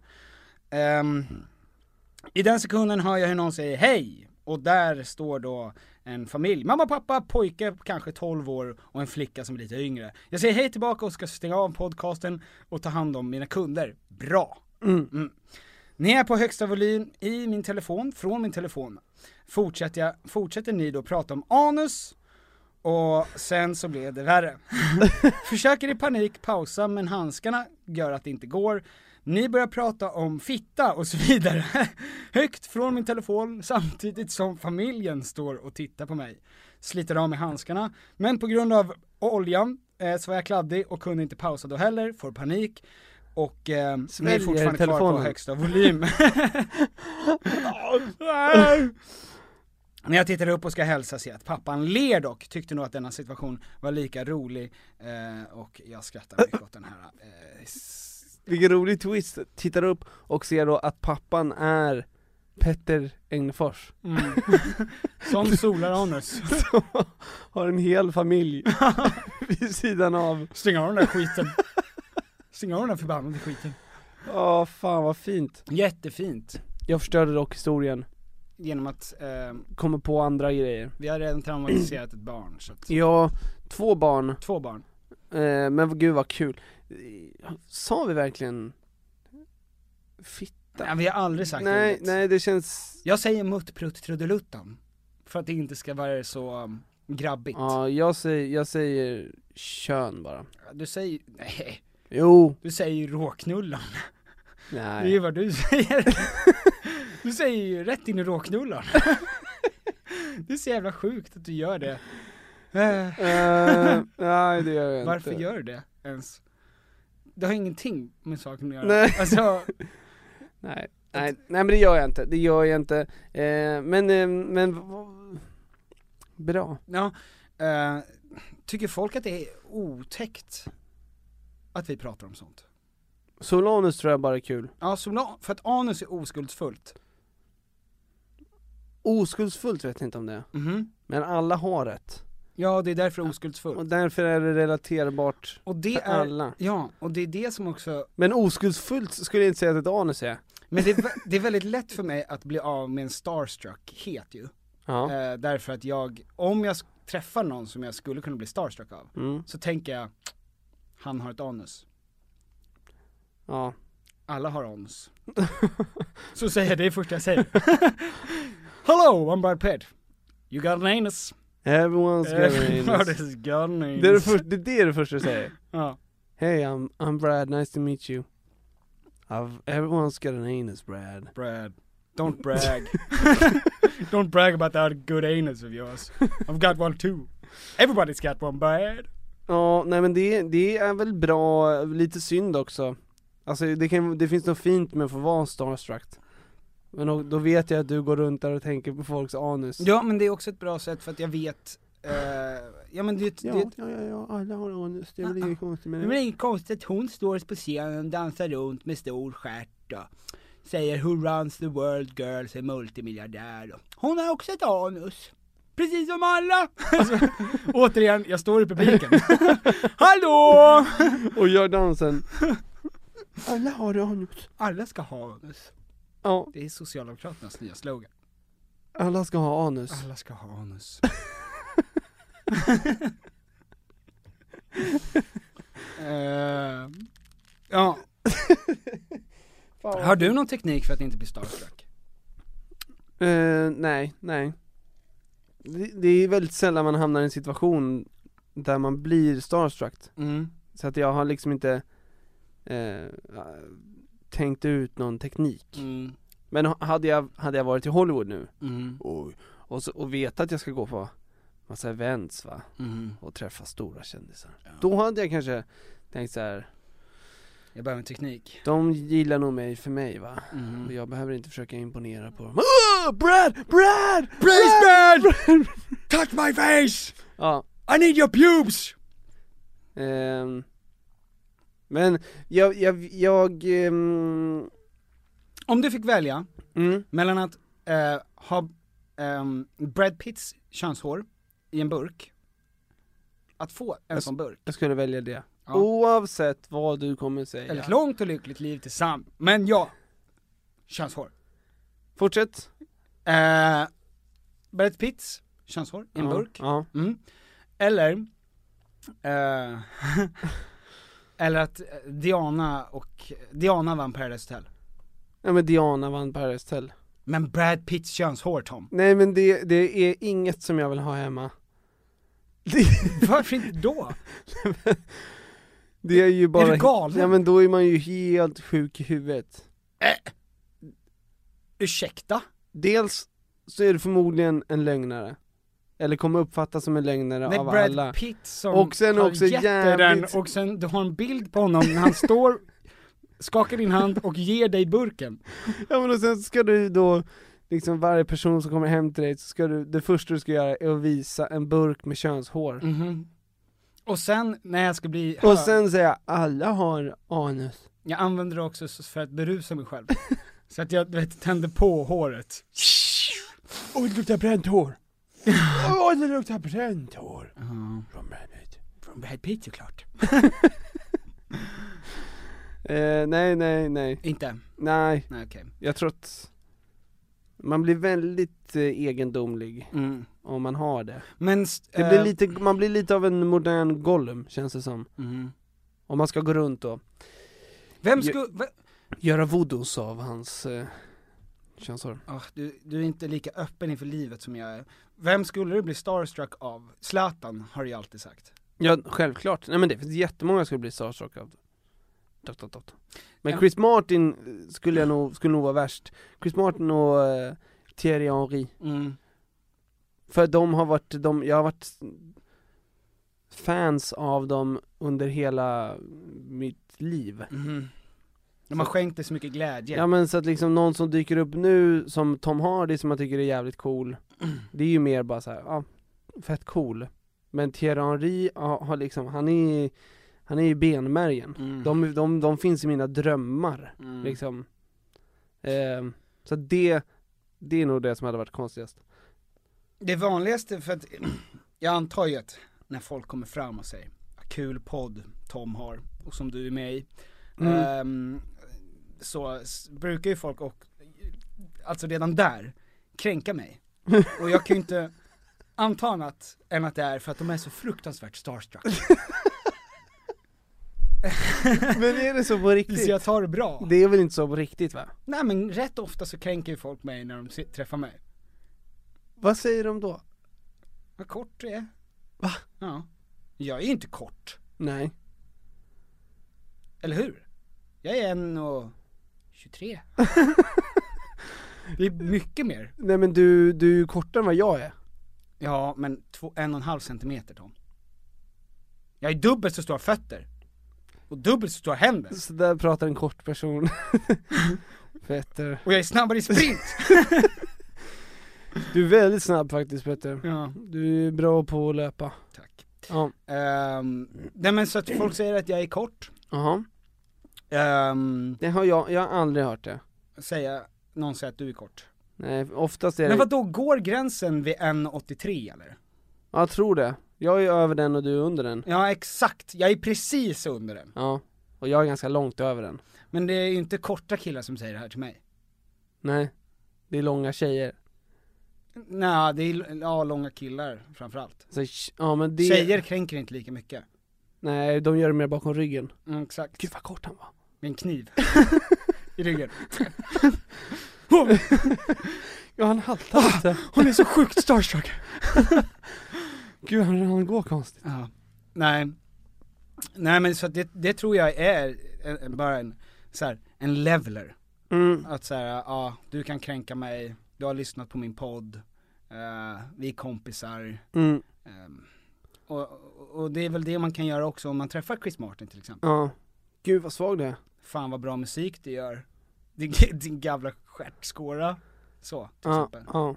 I den sekunden hör jag hur någon säger hej. Och där står då en familj. Mamma, pappa, pojke, kanske 12 år och en flicka som är lite yngre. Jag säger hej tillbaka och ska stänga av podcasten och ta hand om mina kunder. Bra! Ni är på högsta volym i min telefon, från min telefon. Fortsätter ni då prata om anus och sen så blev det värre. Försöker i panik pausa, men handskarna gör att det inte går. Ni börjar prata om fitta och så vidare. Högt från min telefon samtidigt som familjen står och tittar på mig. Sliter av med handskarna. Men på grund av oljan så var jag kladdig och kunde inte pausa då heller. Får panik. Och ni är fortfarande kvar på högsta volym. När jag tittar upp och ska hälsa ser att pappan ler dock. Tyckte nog att denna situation var lika rolig. Och jag skrattar mycket åt den här. Vilken rolig twist. Tittar upp och ser då att pappan är Petter Englefors. Som solar anus. Har en hel familj vid sidan av. Stänga av den där skiten. Stänga av den där förbannade skiten. Fan vad fint. Jättefint. Jag förstörde dock historien. Genom att kommer på andra grejer. Vi har redan traumatiserat ett barn så att... Ja, 2 barn. 2 barn. Men gud vad kul. Sa vi verkligen fitta? Ja, vi har aldrig sagt det. Nej, det känns... Jag säger muttprutt trudeluttan. För att det inte ska vara så grabbigt. Ja, jag säger kön bara. Du säger... Nej. Jo. Du säger råknullan. Nej. Det är vad du säger. Du säger ju rätt in i råknullan. Det är så jävla sjukt att du gör det. Nej, det gör jag inte. Varför gör du det ens? Det har ingenting med saken att göra. Nej. Alltså... Nej, men det gör jag inte. Men bra. Ja, tycker folk att det är otäckt att vi pratar om sånt? Solanus tror jag bara är kul. Ja, för att anus är oskuldsfullt. Oskuldsfullt vet jag inte om det. Men alla har rätt. Ja, det är därför oskuldsfullt. Och därför är det relaterbart och det för alla. Ja, och det är det som också... Men oskuldsfullt skulle jag inte säga att ett anus är. Men det är väldigt lätt för mig att bli av med en starstruck-het ju. Ja. Därför att om jag träffar någon som jag skulle kunna bli starstruck av, så tänker jag, han har ett anus. Ja. Alla har anus. Så säger jag det första jag säger. Hello, I'm Brad Pitt. You got an anus. Everyone's got an anus. Det är det första du säger. Ja. Hey, I'm Brad, nice to meet you. Everyone's got an anus, Brad. Brad, don't brag. Don't brag about that good anus of yours. I've got one too. Everybody's got one, Brad. Ja, nej men det är väl bra, lite synd också. Alltså det finns något fint med att få vara starstruck. Men då vet jag att du går runt där och tänker på folks anus. Ja, men det är också ett bra sätt för att jag vet ja, alla har anus. Det är väl inget konstigt med det. Men det är inget konstigt att hon står på scenen och dansar runt med stor stjärt och säger who runs the world, girls är multimiljardär. Hon har också ett anus. Precis som alla. Alltså, återigen, jag står i publiken. Hallå! Och gör dansen. Alla har anus. Alla ska ha anus. Ja. Det är Socialdemokraternas nya slogan. Alla ska ha anus. Alla ska ha anus. Ja. Har du någon teknik för att inte bli starstruck? Nej. Det är väldigt sällan man hamnar i en situation där man blir starstruck. Så att jag har liksom inte tänkt ut någon teknik. Men hade jag varit i Hollywood nu och vet att jag ska gå på massa events va, och träffa stora kändisar, då hade jag kanske tänkt så här: jag behöver en teknik. De gillar nog mig för mig va, och jag behöver inte försöka imponera på dem. Brad! Touch my face! Ja. I need your pubes! Men jag om du fick välja mellan att ha Brad Pitts könshår i en burk, att få en sån burk. Jag skulle välja det. Ja. Oavsett vad du kommer säga. Eller ett långt och lyckligt liv tillsammans. Men ja, könshår. Fortsätt. Brad Pitts könshår i en burk. Ja. Eller eller att Diana vann Paradise Hotel. Ja, men Diana vann Paradise Hotel. Men Brad Pitts könshår, Tom. Nej, men det är inget som jag vill ha hemma. Varför inte då? Det är ju bara... Är du galen? Ja, men då är man ju helt sjuk i huvudet. Ursäkta? Dels så är det förmodligen en lögnare. Eller kommer uppfattas som en lögnare av Brad alla. Brad Pitt som och sen har också gett jävligt... den, och sen du har en bild på honom när han står, skakar din hand och ger dig burken. Ja, men och sen ska du då, liksom varje person som kommer hem till dig, så ska du, det första du ska göra är att visa en burk med könshår. Och sen när jag ska bli och sen säga, alla har anus. Jag använder det också för att berusa mig själv. Så att jag tänder på håret. Och det luktar bränt hår. Det luktar bränt hår. Från Brad Pitt såklart. Nej. Inte? Nej, okay. Jag tror att man blir väldigt egendomlig om man har det. Men det blir man blir lite av en modern Gollum, känns det som. Om man ska gå runt och göra voodoos av hans könshår. Du är inte lika öppen inför livet som jag är. Vem skulle du bli starstruck av? Zlatan har du ju alltid sagt. Ja, självklart. Nej, men det finns jättemånga skulle bli starstruck av. Men Chris Martin skulle nog vara värst. Chris Martin och Thierry Henry. För jag har varit fans av dem under hela mitt liv. De har skänkt dig så mycket glädje. Ja, men så att liksom någon som dyker upp nu som Tom Hardy, som man tycker är jävligt cool, det är ju mer bara så här, fett cool. Men Thierry Henry har liksom, han är ju benmärgen. De finns i mina drömmar liksom. Så det är nog det som hade varit konstigast. Det vanligaste, för att jag antar ju att när folk kommer fram och säger kul podd Tom har, och som du är med i, så brukar ju folk, och alltså redan där, kränka mig. Och jag kan ju inte anta annat än att det är för att de är så fruktansvärt starstruck. Men är det så på riktigt? Så jag tar det bra. Det är väl inte så på riktigt, va? Nej, men rätt ofta så kränker ju folk mig när de träffar mig. Vad säger de då? Vad kort det är. Va? Ja. Jag är ju inte kort. Nej. Eller hur? Jag är 1,23. Det är mycket mer. Nej, men du är ju kortare än vad jag är. Ja, men 1,5 centimeter, Tom. Jag är dubbelt så stora fötter. Och dubbelt så stora händer. Så där pratar en kort person. Petter. Och jag är snabbare i sprint. Du är väldigt snabb faktiskt, Petter. Ja. Du är bra på att löpa. Tack. Ja. Nej, men så att folk säger att jag är kort. Jaha. Det har jag har aldrig hört det. Någon säger att du är kort. Nej, oftast är det... Men vad då, går gränsen vid 1,83 eller? Ja, jag tror det. Jag är över den och du är under den. Ja, exakt. Jag är precis under den. Ja, och jag är ganska långt över den. Men det är ju inte korta killar som säger det här till mig. Nej, det är långa tjejer. Nej, det är långa killar framförallt. Så, ja, men det... Tjejer kränker inte lika mycket. Nej, de gör det mer bakom ryggen. Exakt. Gud vad kort han var. Med en kniv i ryggen. Ja, han haltar lite. Hon är så sjukt starstruck. Gud, han går konstigt. Ja. Nej, men så det tror jag är bara en leveler. Att så här, du kan kränka mig, du har lyssnat på min podd, vi är kompisar. Och det är väl det man kan göra också om man träffar Chris Martin till exempel. Ja, gud vad svag det är. Fan vad bra musik det gör. Din gamla stjärtskåra. Så, till exempel. Ja.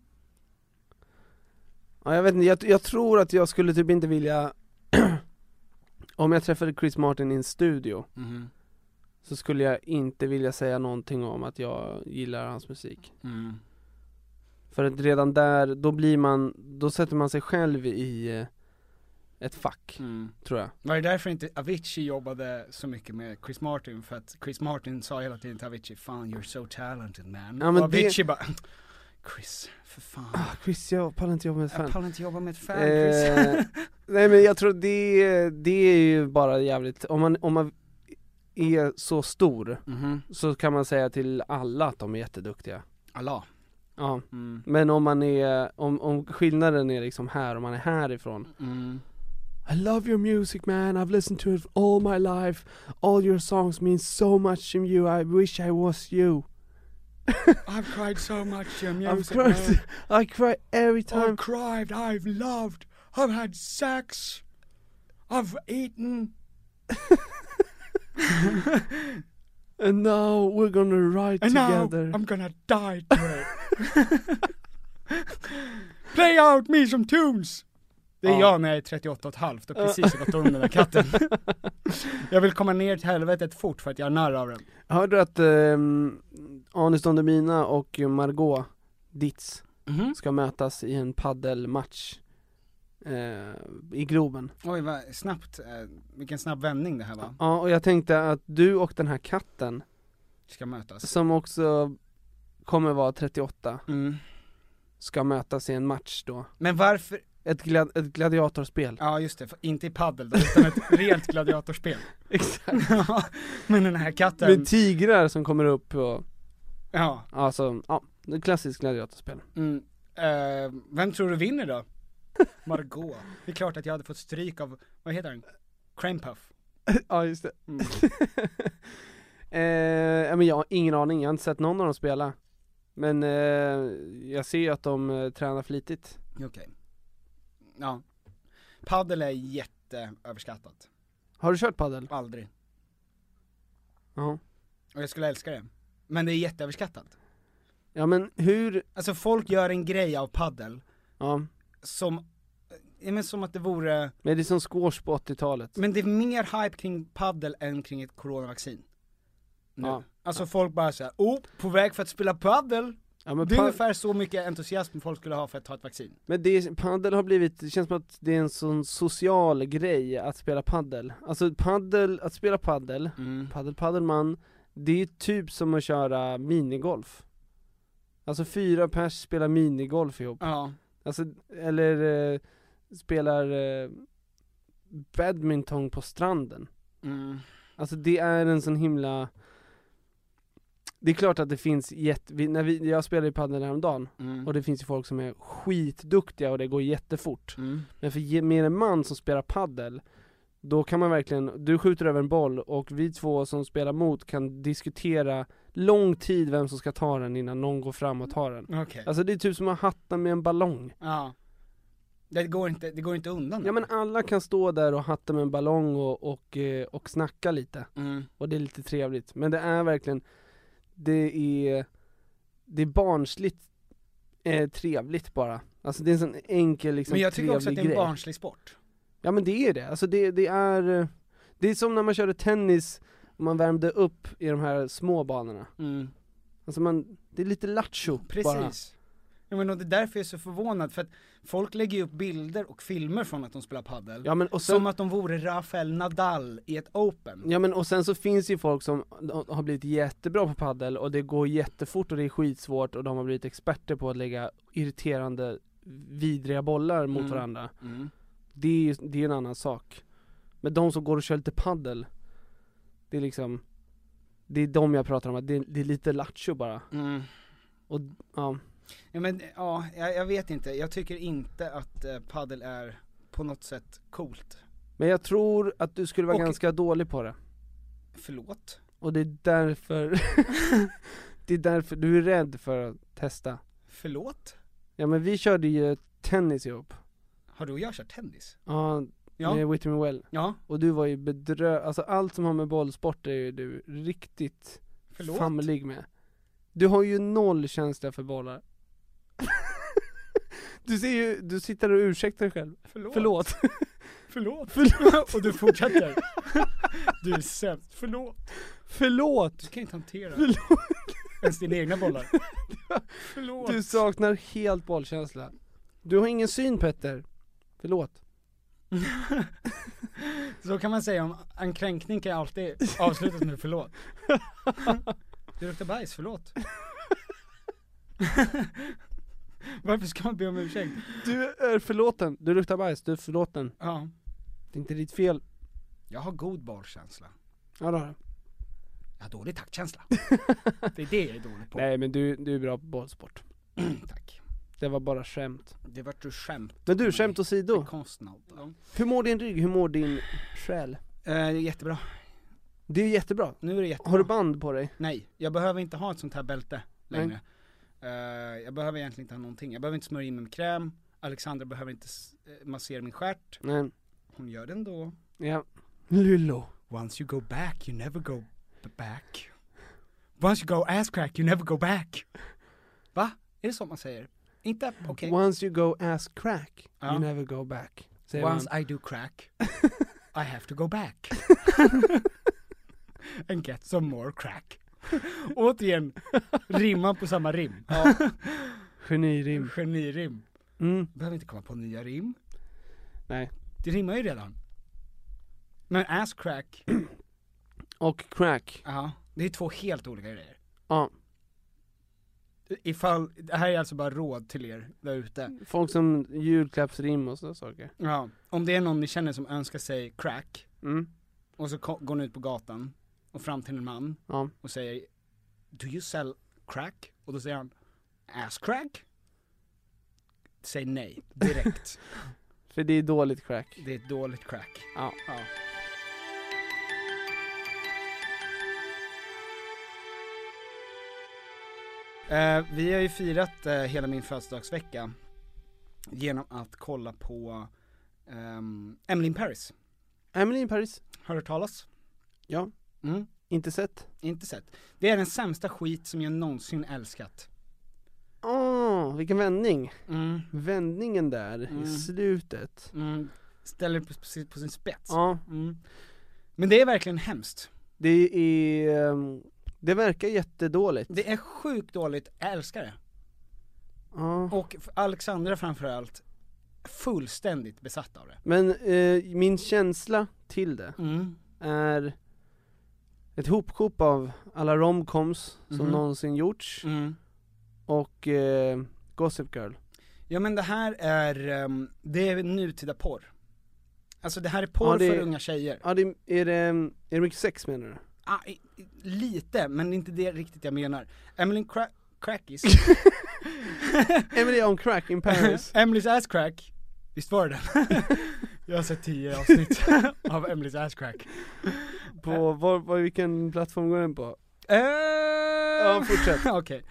Ja, jag vet inte, jag tror att jag skulle typ inte vilja om jag träffade Chris Martin i en studio så skulle jag inte vilja säga någonting om att jag gillar hans musik. För att redan där, då sätter man sig själv i ett fack, tror jag. Var det därför inte Avicii jobbade så mycket med Chris Martin? För att Chris Martin sa hela tiden till Avicii, fan you're so talented man. Ja, men och Avicii bara, Chris, för fan. Chris, jag pallar inte jobba med ett fan. Jag pallar inte jobba med ett fan, Chris. Nej, men jag tror det är ju bara jävligt, om man är så stor så kan man säga till alla att de är jätteduktiga. Alla. Ja. Men om man är om skillnaden är liksom här, om man är härifrån. I love your music, man. I've listened to it all my life. All your songs mean so much to you. I wish I was you. I've cried so much to your music. I cry every time. I've cried, I've loved, I've had sex, I've eaten. And now we're gonna ride and together. Now I'm gonna die today. Play out me some tunes. Det är jag när jag är 38,5 och precis gått om den där katten. Jag vill komma ner till helvetet fort för att jag är narr av den. Hörde du att Anis Don Demina och Margot Dietz ska mötas i en paddelmatch i Globen? Oj, vad snabbt, vilken snabb vändning det här var. Ja, och jag tänkte att du och den här katten ska mötas, som också kommer vara 38 ska mötas i en match då. Men varför? Ett gladiatorspel. Ja, just det, inte i paddel då, utan ett rent gladiatorspel. Exakt. Men den här katten med tigrar som kommer upp och ja, alltså, ja, ett klassiskt gladiatorspel. Vem tror du vinner då? Margot. Det är klart att jag hade fått stryk av, vad heter den? Krampus. Ja, just det. Men jag har ingen aning, jag har inte sett någon av dem spela. Men jag ser ju att de tränar flitigt. Okej. Ja. Paddel är jätteöverskattat. Har du kört paddel? Aldrig. Ja. Och jag skulle älska det. Men det är jätteöverskattat. Ja, men hur? Alltså folk gör en grej av paddel. Ja. Som att det vore... Men det är som squash på 80-talet. Men det är mer hype kring paddel än kring ett coronavaccin. Nu. Ja. Alltså folk bara säger, på väg för att spela paddel. Ja, men det är ungefär så mycket entusiasm folk skulle ha för att ta ett vaccin. Men paddel har blivit, det känns som att det är en sån social grej att spela paddel. Alltså att spela paddelman, det är typ som att köra minigolf. Alltså 4 pers spelar minigolf ihop. Ja. Alltså, eller spelar badminton på stranden. Alltså det är en sån himla... Det är klart att det finns jag spelade i padel häromdagen och det finns ju folk som är skitduktiga och det går jättefort. Men för mer en man som spelar paddel, då kan man verkligen, du skjuter över en boll och vi två som spelar mot kan diskutera lång tid vem som ska ta den innan någon går fram och tar den. Okay. Alltså det är typ som att hatta med en ballong. Ja. Det går inte undan. Ja, men alla kan stå där och hatta med en ballong och snacka lite. Och det är lite trevligt. Men det är verkligen, det är barnsligt trevligt bara. Alltså det är en sån enkel liksom. Men jag tycker också att det är en barnslig sport. Ja, men det är det. Alltså det är som när man körde tennis och man värmde upp i de här små banorna. Alltså det är lite lattjo. Precis. Ja, men och det är därför jag är så förvånad, för att folk lägger ju upp bilder och filmer från att de spelar paddel. Ja, men och sen, som att de vore Rafael Nadal i ett Open. Ja, men och sen så finns ju folk som har blivit jättebra på paddel och det går jättefort och det är skitsvårt och de har blivit experter på att lägga irriterande, vidriga bollar mot varandra. Det är en annan sak. Men de som går och kör lite paddel, det är liksom, det är de jag pratar om, det är lite lattjo bara. Och ja. Ja, men ja, jag vet inte. Jag tycker inte att paddel är på något sätt coolt. Men jag tror att du skulle vara ganska dålig på det. Förlåt? Och det är därför det är därför du är rädd för att testa. Förlåt? Ja, men vi körde ju tennis ihop. Har du och jag kört tennis? Ja, med Whitney Well. Ja. Och du var ju alltså allt som har med bollsport är ju du riktigt famlig med. Du har ju noll känsla för bollar. Du sitter och ursäktar dig själv. Förlåt. Och du fortsätter. Du är sämst. Förlåt. Du kan inte hantera ens dina egna bollar. Förlåt. Du saknar helt bollkänsla. Du har ingen syn, Petter. Förlåt. Så kan man säga om en kränkning, kan jag alltid avslutas med förlåt. Du luktar bajs, förlåt. Varför ska man be om ursäkt? Du är förlåten, du luktar bajs, du är förlåten. Ja. Det är inte ditt fel. Jag har god bollkänsla. Ja, då har du. Jag har dålig taktkänsla. Det är det jag är dålig på. Nej, men du är bra på bollsport. Tack. Det var bara skämt. Det var du skämt. Men du, skämt åsido. Ja. Hur mår din rygg? Hur mår din själ? Jättebra. Det är jättebra. Nu är det jättebra. Har du band på dig? Nej, jag behöver inte ha ett sånt här bälte längre. Jag behöver egentligen inte ha någonting. Jag behöver inte smörja in mig med kräm. Alexandra behöver inte massera min stjärt. Nej. Hon gör det ändå. Ja. Lullo. Once you go back, you never go back. Once you go ass crack, you never go back. Va? Är det så man säger? Inte, okej. Once you go ass crack, you never go back. Once I do crack, I have to go back. And get some more crack. Återigen, rimma på samma rim. Ja. Genirim. Behöver inte komma på nya rim. Nej. Det rimmar ju redan. Men ass crack och crack. Ja, det är två helt olika grejer. Ja. Det här är alltså bara råd till er där ute. Folk som julklappsrim och sådana saker. Ja, om det är någon ni känner som önskar sig crack, och så går ni ut på gatan och fram till en man och säger, do you sell crack? Och då säger han, ass crack? Säg nej, direkt. För det är dåligt crack. Det är ett dåligt crack. Ja. Vi har ju firat hela min födelsedagsvecka genom att kolla på Emily in Paris. Emily in Paris. Har du hört talas? Ja. Inte sett. Det är den sämsta skit som jag någonsin älskat. Vilken vändning. Vändningen där i slutet. Ställer på sin spets. Ja. Men det är verkligen hemskt. Det verkar jättedåligt. Det är sjukt dåligt, jag älskar det. Och Alexandra framförallt fullständigt besatt av det. Men min känsla till det är ett hopkop av alla romcoms som någonsin gjorts och Gossip Girl. Ja, men det här det är nutida porr. Alltså det här är porr för unga tjejer. Ja, är det mycket sex, menar du? Lite, men det är inte det riktigt jag menar. Emily Crackies. Emily on crack in Paris. Emily's ass crack. Visst var det den? Jag har sett 10 avsnitt av Emily's ass crack. På vilken plattform går den på? Ja, fortsätt. Okej.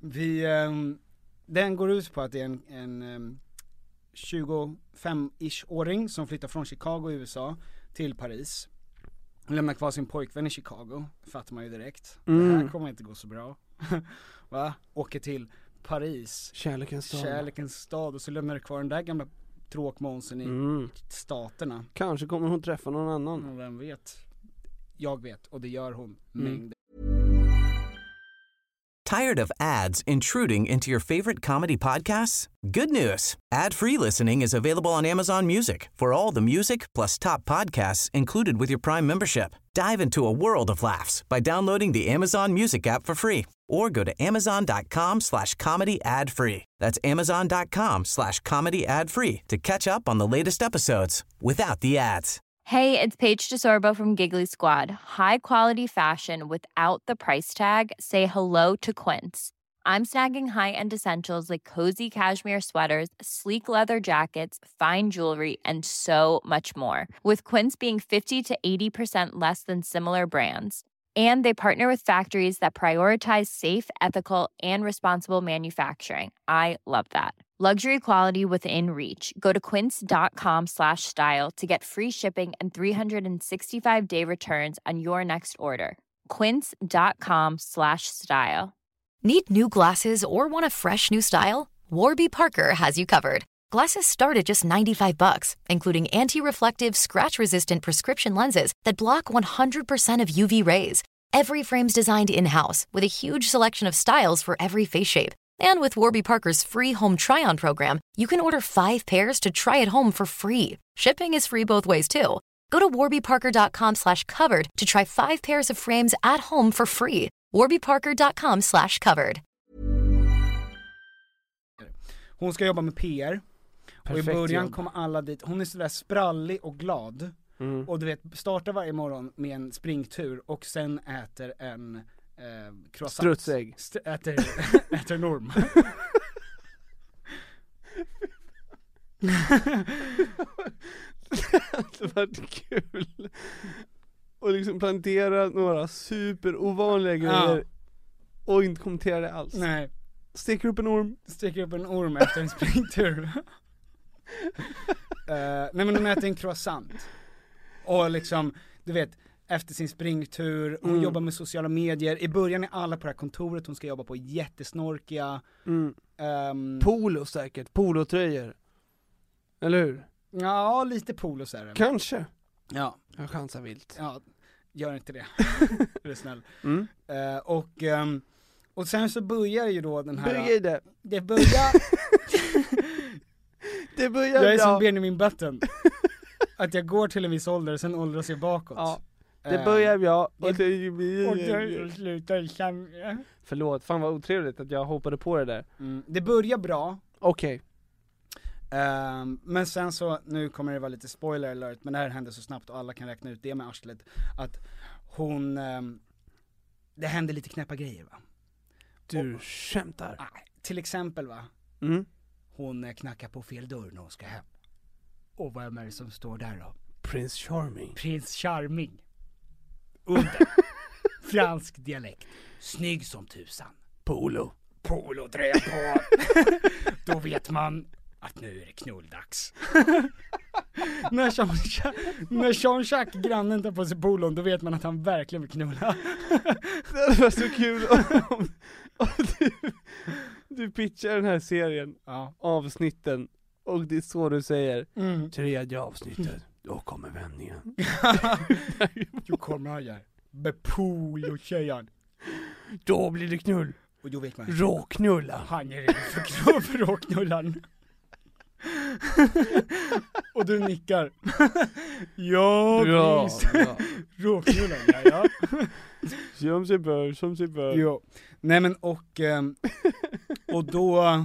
Den går ut på att det är en 25-ish-åring som flyttar från Chicago i USA till Paris. Lämnar kvar sin pojkvän i Chicago, fattar man ju direkt. Det här kommer inte gå så bra. Va? Åker till Paris, kärlekens stad, och så lämnar det kvar den där gamla tråkmånsen i staterna. Kanske kommer hon träffa någon annan. Vem vet? Jag vet, och det gör hon mängder. Tired of ads intruding into your favorite comedy podcasts? Good news. Ad-free listening is available on Amazon Music for all the music plus top podcasts included with your Prime membership. Dive into a world of laughs by downloading the Amazon Music app for free or go to amazon.com/comedy ad-free. That's amazon.com/comedy ad-free to catch up on the latest episodes without the ads. Hey, it's Paige DeSorbo from Giggly Squad. High quality fashion without the price tag. Say hello to Quince. I'm snagging high-end essentials like cozy cashmere sweaters, sleek leather jackets, fine jewelry, and so much more. With Quince being 50 to 80% less than similar brands. And they partner with factories that prioritize safe, ethical, and responsible manufacturing. I love that. Luxury quality within reach. Go to quince.com/style to get free shipping and 365-day returns on your next order. Quince.com/style. Need new glasses or want a fresh new style? Warby Parker has you covered. Glasses start at just $95, including anti-reflective, scratch-resistant prescription lenses that block 100% of UV rays. Every frame's designed in-house with a huge selection of styles for every face shape. And with Warby Parker's free home try-on program, you can order 5 pairs to try at home for free. Shipping is free both ways, too. Go to warbyparker.com/covered to try 5 pairs of frames at home for free. warbyparker.com/covered. Hon ska jobba med PR. Perfekt och i början jobb. kommer alla dit. Hon är sådär sprallig och glad. Och du vet, startar varje morgon med en springtur och sen äter en croissant. Strutsägg. Äter en orm. Det var kul. Och liksom plantera några superovanliga grejer och inte kommentera det alls. Nej. Steker upp en orm Efter en springtur. Nej, men hon äter en croissant. Och liksom, du vet, efter sin springtur, hon jobbar med sociala medier. I början är alla på det här kontoret, hon ska jobba på jättesnorkiga polo säkert, polotröjor. Eller hur? Ja, lite polo så är det. Kanske. Ja. Jag chansar vilt. Ja, gör inte det. Är du snäll. Och sen så börjar ju då den här... Det börjar... Jag är som Benjamin Button. Att jag går till en viss ålder, sen åldras jag bakåt. Ja. Det börjar bra. Och det slutar sämre. Förlåt, fan vad otrevligt att jag hoppade på det där. Det börjar bra. Okej. Men sen så, nu kommer det vara lite spoiler alert, men det här händer så snabbt och alla kan räkna ut det med arslet. Att hon, det händer lite knäppa grejer, va? Du skämtar. Till exempel, va? Hon knackar på fel dörr när hon ska hem. Och vem är det som står där då? Prince Charming. Under. Fransk dialekt. Snygg som tusan. Polo-tröja på. Då vet man att nu är det knulldags. När Jean-Jacques, grannen, tar på sig polon, då vet man att han verkligen vill knulla. Det var så kul om du pitchar den här serien, avsnitten, och det är så du säger. 3:e avsnittet, då kommer vändningen. Då kommer han här med polotjejan. Då blir det knull. Och då vet man råknulla. Han är redo för råknullan. Och du nickar. Ja, visst. Råknullan, ja. Som sig bör. Jo. Nej men och då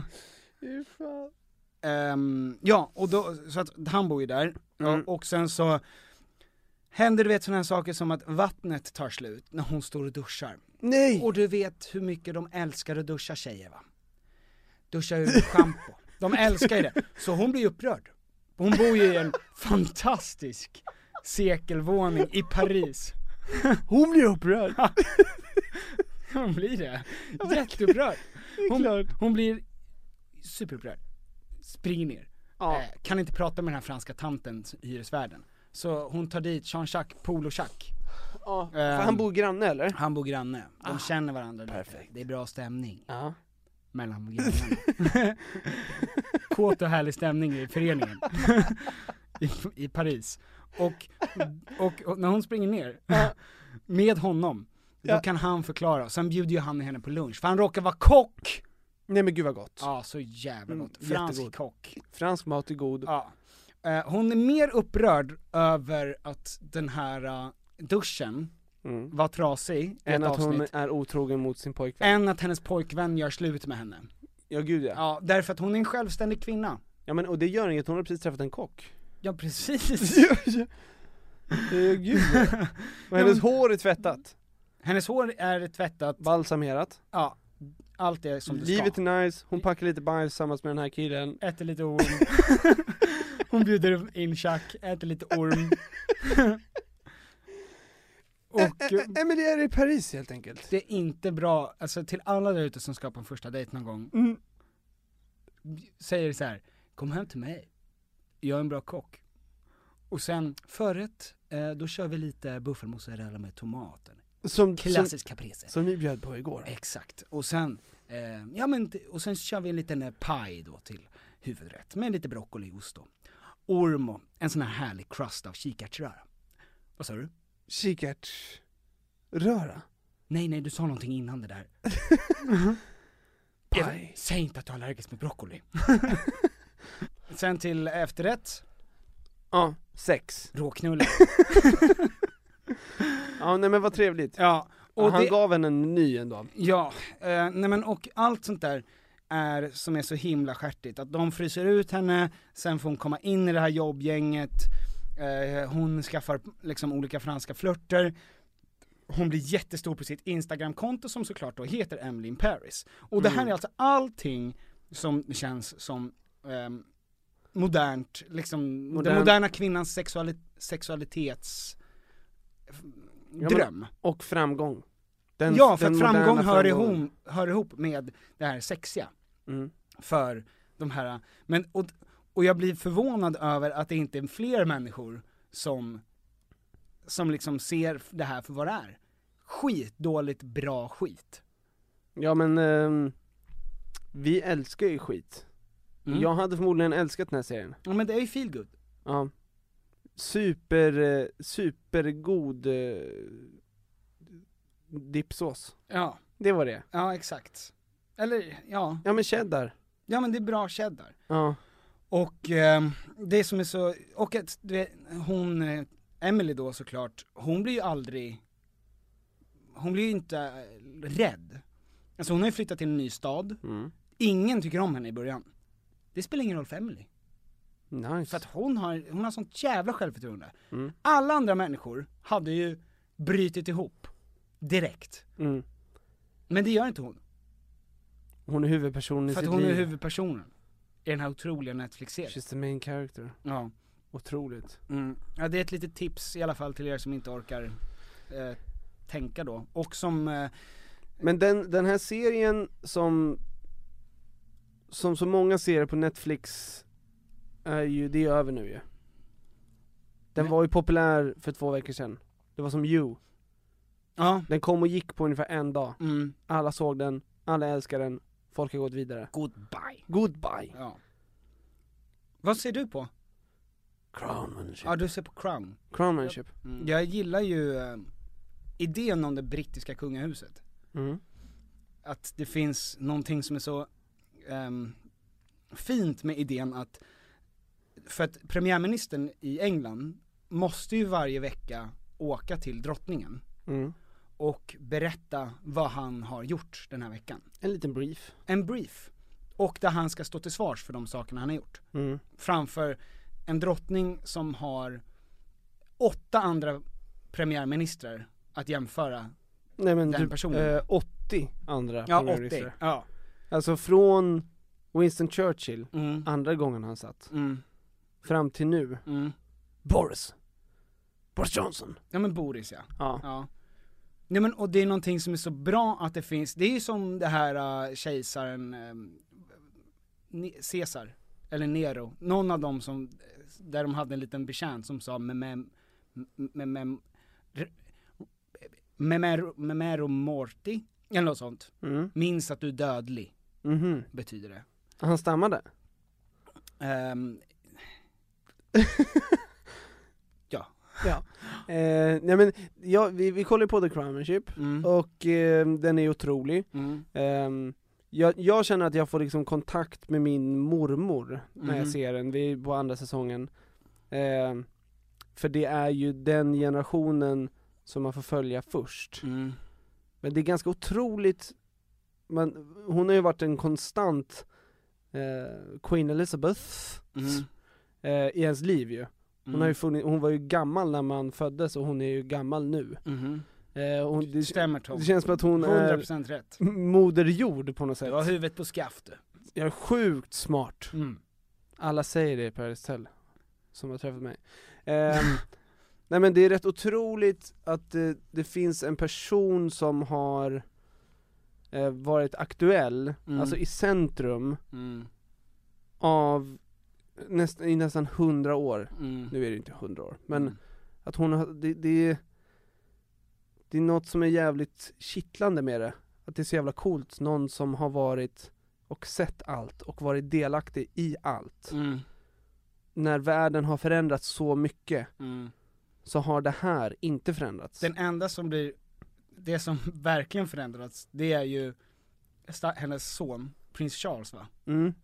och då, så att han bor ju där. Och sen så händer, du vet, sådana här saker som att vattnet tar slut när hon står och duschar. Nej! Och du vet hur mycket de älskar att duscha, tjejer, va? Duscha ur shampoo. De älskar ju det. Så hon blir upprörd. Hon bor ju i en fantastisk sekelvåning i Paris. Hon blir upprörd. Hon blir det. Jätteupprörd. Hon blir superupprörd. Springer ner. Kan inte prata med den här franska tanten, hyresvärden. Så hon tar dit Jean-Jacques, Polo-Jacques. Han bor granne, eller? Han bor granne. De känner varandra. Perfekt. Det är bra stämning. Mellan grannarna. Kåt och härlig stämning i föreningen. I Paris. Och när hon springer ner med honom, Då kan han förklara, sen bjuder ju han henne på lunch, för han råkar vara kock! Nej men gud vad gott. Ja, så jävla gott. Fransk jättegod. kock. Fransk mat är god. Ja. Hon är mer upprörd över att den här duschen var trasig än att hon är otrogen mot sin pojkvän. Än att hennes pojkvän gör slut med henne. Ja gud ja. Ja, därför att hon är en självständig kvinna. Ja men och det gör inget, hon har precis träffat en kock. Ja precis. Gud. Och hennes hår är tvättat. Hennes hår är tvättat. Balsamerat. Ja, allt är som det ska. Livet är nice, hon packar lite bajs tillsammans med den här killen. Äter lite orm. Hon bjuder in Chuck, äter lite orm. Och Emily är i Paris helt enkelt. det är inte bra, alltså till alla där ute som ska på en första dejt någon gång, säger så här: kom hem till mig, jag är en bra kock. Och sen förrätt, då kör vi lite buffelmozzarella med tomaten. Klassisk caprese. Som ni bjöd på igår. Exakt. Och sen, och sen kör vi en liten paj då till huvudrätt med lite broccoli, ost då. Orm och en sån här härlig crust av kikärtsröra. Vad sa du? Kikärtsröra? Nej, du sa någonting innan det där. Paj. Säg inte att du är allergisk mot broccoli. Sen till efterrätt. Ja, sex. Råknulla. Ja, nej men vad trevligt. Ja. Och han gav henne en ny ändå. Ja, nej men och allt sånt där är som är så himla skärtigt. Att de fryser ut henne, sen får hon komma in i det här jobbgänget. Hon skaffar liksom olika franska flörter. Hon blir jättestor på sitt Instagram-konto som såklart då heter Emily in Paris. Och det här är alltså allting som känns som modernt, liksom den moderna kvinnans sexualitets dröm. Och framgång. För att framgång hör ihop med det här sexiga. För de här, men och jag blir förvånad över att det inte är fler människor som liksom ser det här för vad det är. Skitdåligt bra skit. Ja men vi älskar ju skit. Jag hade förmodligen älskat den här serien. Ja men det är ju feel good. Ja. Supergod dipsås. Ja. Det var det. Ja, exakt. Eller, ja. Ja men cheddar. Ja men det är bra cheddar. Ja. Och det som är så, och att hon, Emily då såklart, hon blir ju inte rädd. Alltså hon har ju flyttat till en ny stad. Ingen tycker om henne i början. Det spelar ingen roll för Emily. Nice. För att hon har sånt jävla självförtroende. Alla andra människor hade ju brytit ihop direkt. Men det gör inte hon. Hon är huvudpersonen i sitt liv. För att hon är huvudpersonen i den här otroliga Netflix-serien. She's the main character. Ja. Otroligt. Ja, det är ett litet tips i alla fall till er som inte orkar tänka då. Och som men den här serien som så många serier på Netflix är ju, det är över nu ju. Den var ju populär för 2 veckor sedan. Det var som You. Ja. Den kom och gick på ungefär en dag. Alla såg den, alla älskar den, folk har gått vidare. Goodbye. Ja. Vad ser du på? Crownmanship. Ja, du ser på Crown. Crownmanship. Jag gillar ju idén om det brittiska kungahuset. Att det finns någonting som är så fint med idén att, för att premiärministern i England måste ju varje vecka åka till drottningen och berätta vad han har gjort den här veckan. En brief. Och där han ska stå till svars för de sakerna han har gjort. Framför en drottning som har 8 andra premiärministrar att jämföra. Den personen. 80 andra premiärministrar. 80, ja. Alltså från Winston Churchill, andra gången han satt, fram till nu. Boris Johnson. Ja men Boris, ja. Ja. Nej men, och det är någonting som är så bra att det finns, det är ju som det här kejsaren Caesar, eller Nero, någon av dem som, där de hade en liten betjänt som sa memero morti, eller något sånt. Minns att du är dödlig, betyder det. Han stammade? Ja. Ja. Nej men, vi kollar på The Craftsmanship och den är otrolig. Jag känner att jag får liksom kontakt med min mormor när jag ser den på andra säsongen. För det är ju den generationen som man får följa först. Men det är ganska otroligt. Hon har ju varit en konstant Queen Elizabeth i ens liv ju. Hon var ju gammal när man föddes och hon är ju gammal nu. Det stämmer, Tom. Det känns som att hon 100% rätt. Moder jord på något sätt. Du har huvudet på skaft. Jag är sjukt smart. Alla säger det på RSL som har träffat mig. Nej men det är rätt otroligt att det finns en person som har varit aktuell, alltså i centrum av i nästan 100 år. Nu är det inte 100 år, men att hon har, det är något som är jävligt kittlande med det. Att det är så jävla coolt, någon som har varit och sett allt och varit delaktig i allt. När världen har förändrats så mycket så har det här inte förändrats. Den enda som blir, det som verkligen förändrats, det är ju hennes son, prins Charles, va?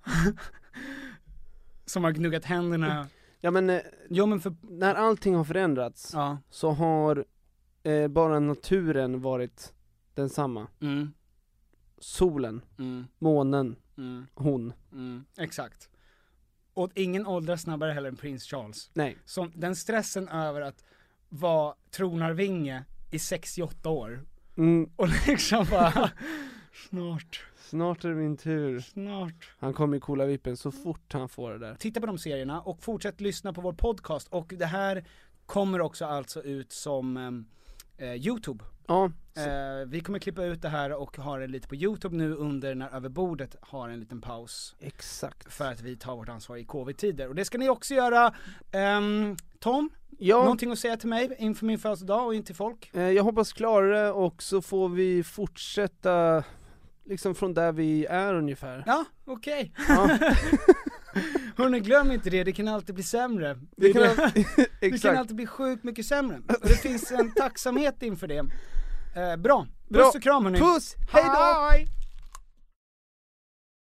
Som har gnuggat händerna. Ja men när allting har förändrats så har bara naturen varit densamma. Solen, månen, hon. Exakt. Och ingen åldras snabbare heller än prins Charles. Nej. Som den stressen över att vara tronarvinge i 68 år. Och liksom bara Snart är det min tur. Snart. Han kommer i coola vippen så fort han får det där. Titta på de serierna och fortsätt lyssna på vår podcast. Och det här kommer också alltså ut som YouTube. Ja. Vi kommer klippa ut det här och ha det lite på YouTube nu under när Överbordet har en liten paus. Exakt. För att vi tar vårt ansvar i covid-tider. Och det ska ni också göra. Tom, någonting att säga till mig inför min födelsedag och in till folk? Jag hoppas klara det och så får vi fortsätta liksom från där vi är ungefär. Ja, okej. Ja. Hörrni, glöm inte det kan alltid bli sämre. Det kan alltid bli sjukt mycket sämre. Och det finns en tacksamhet inför det. Bra. Puss och kram, hörni. Puss, hej då!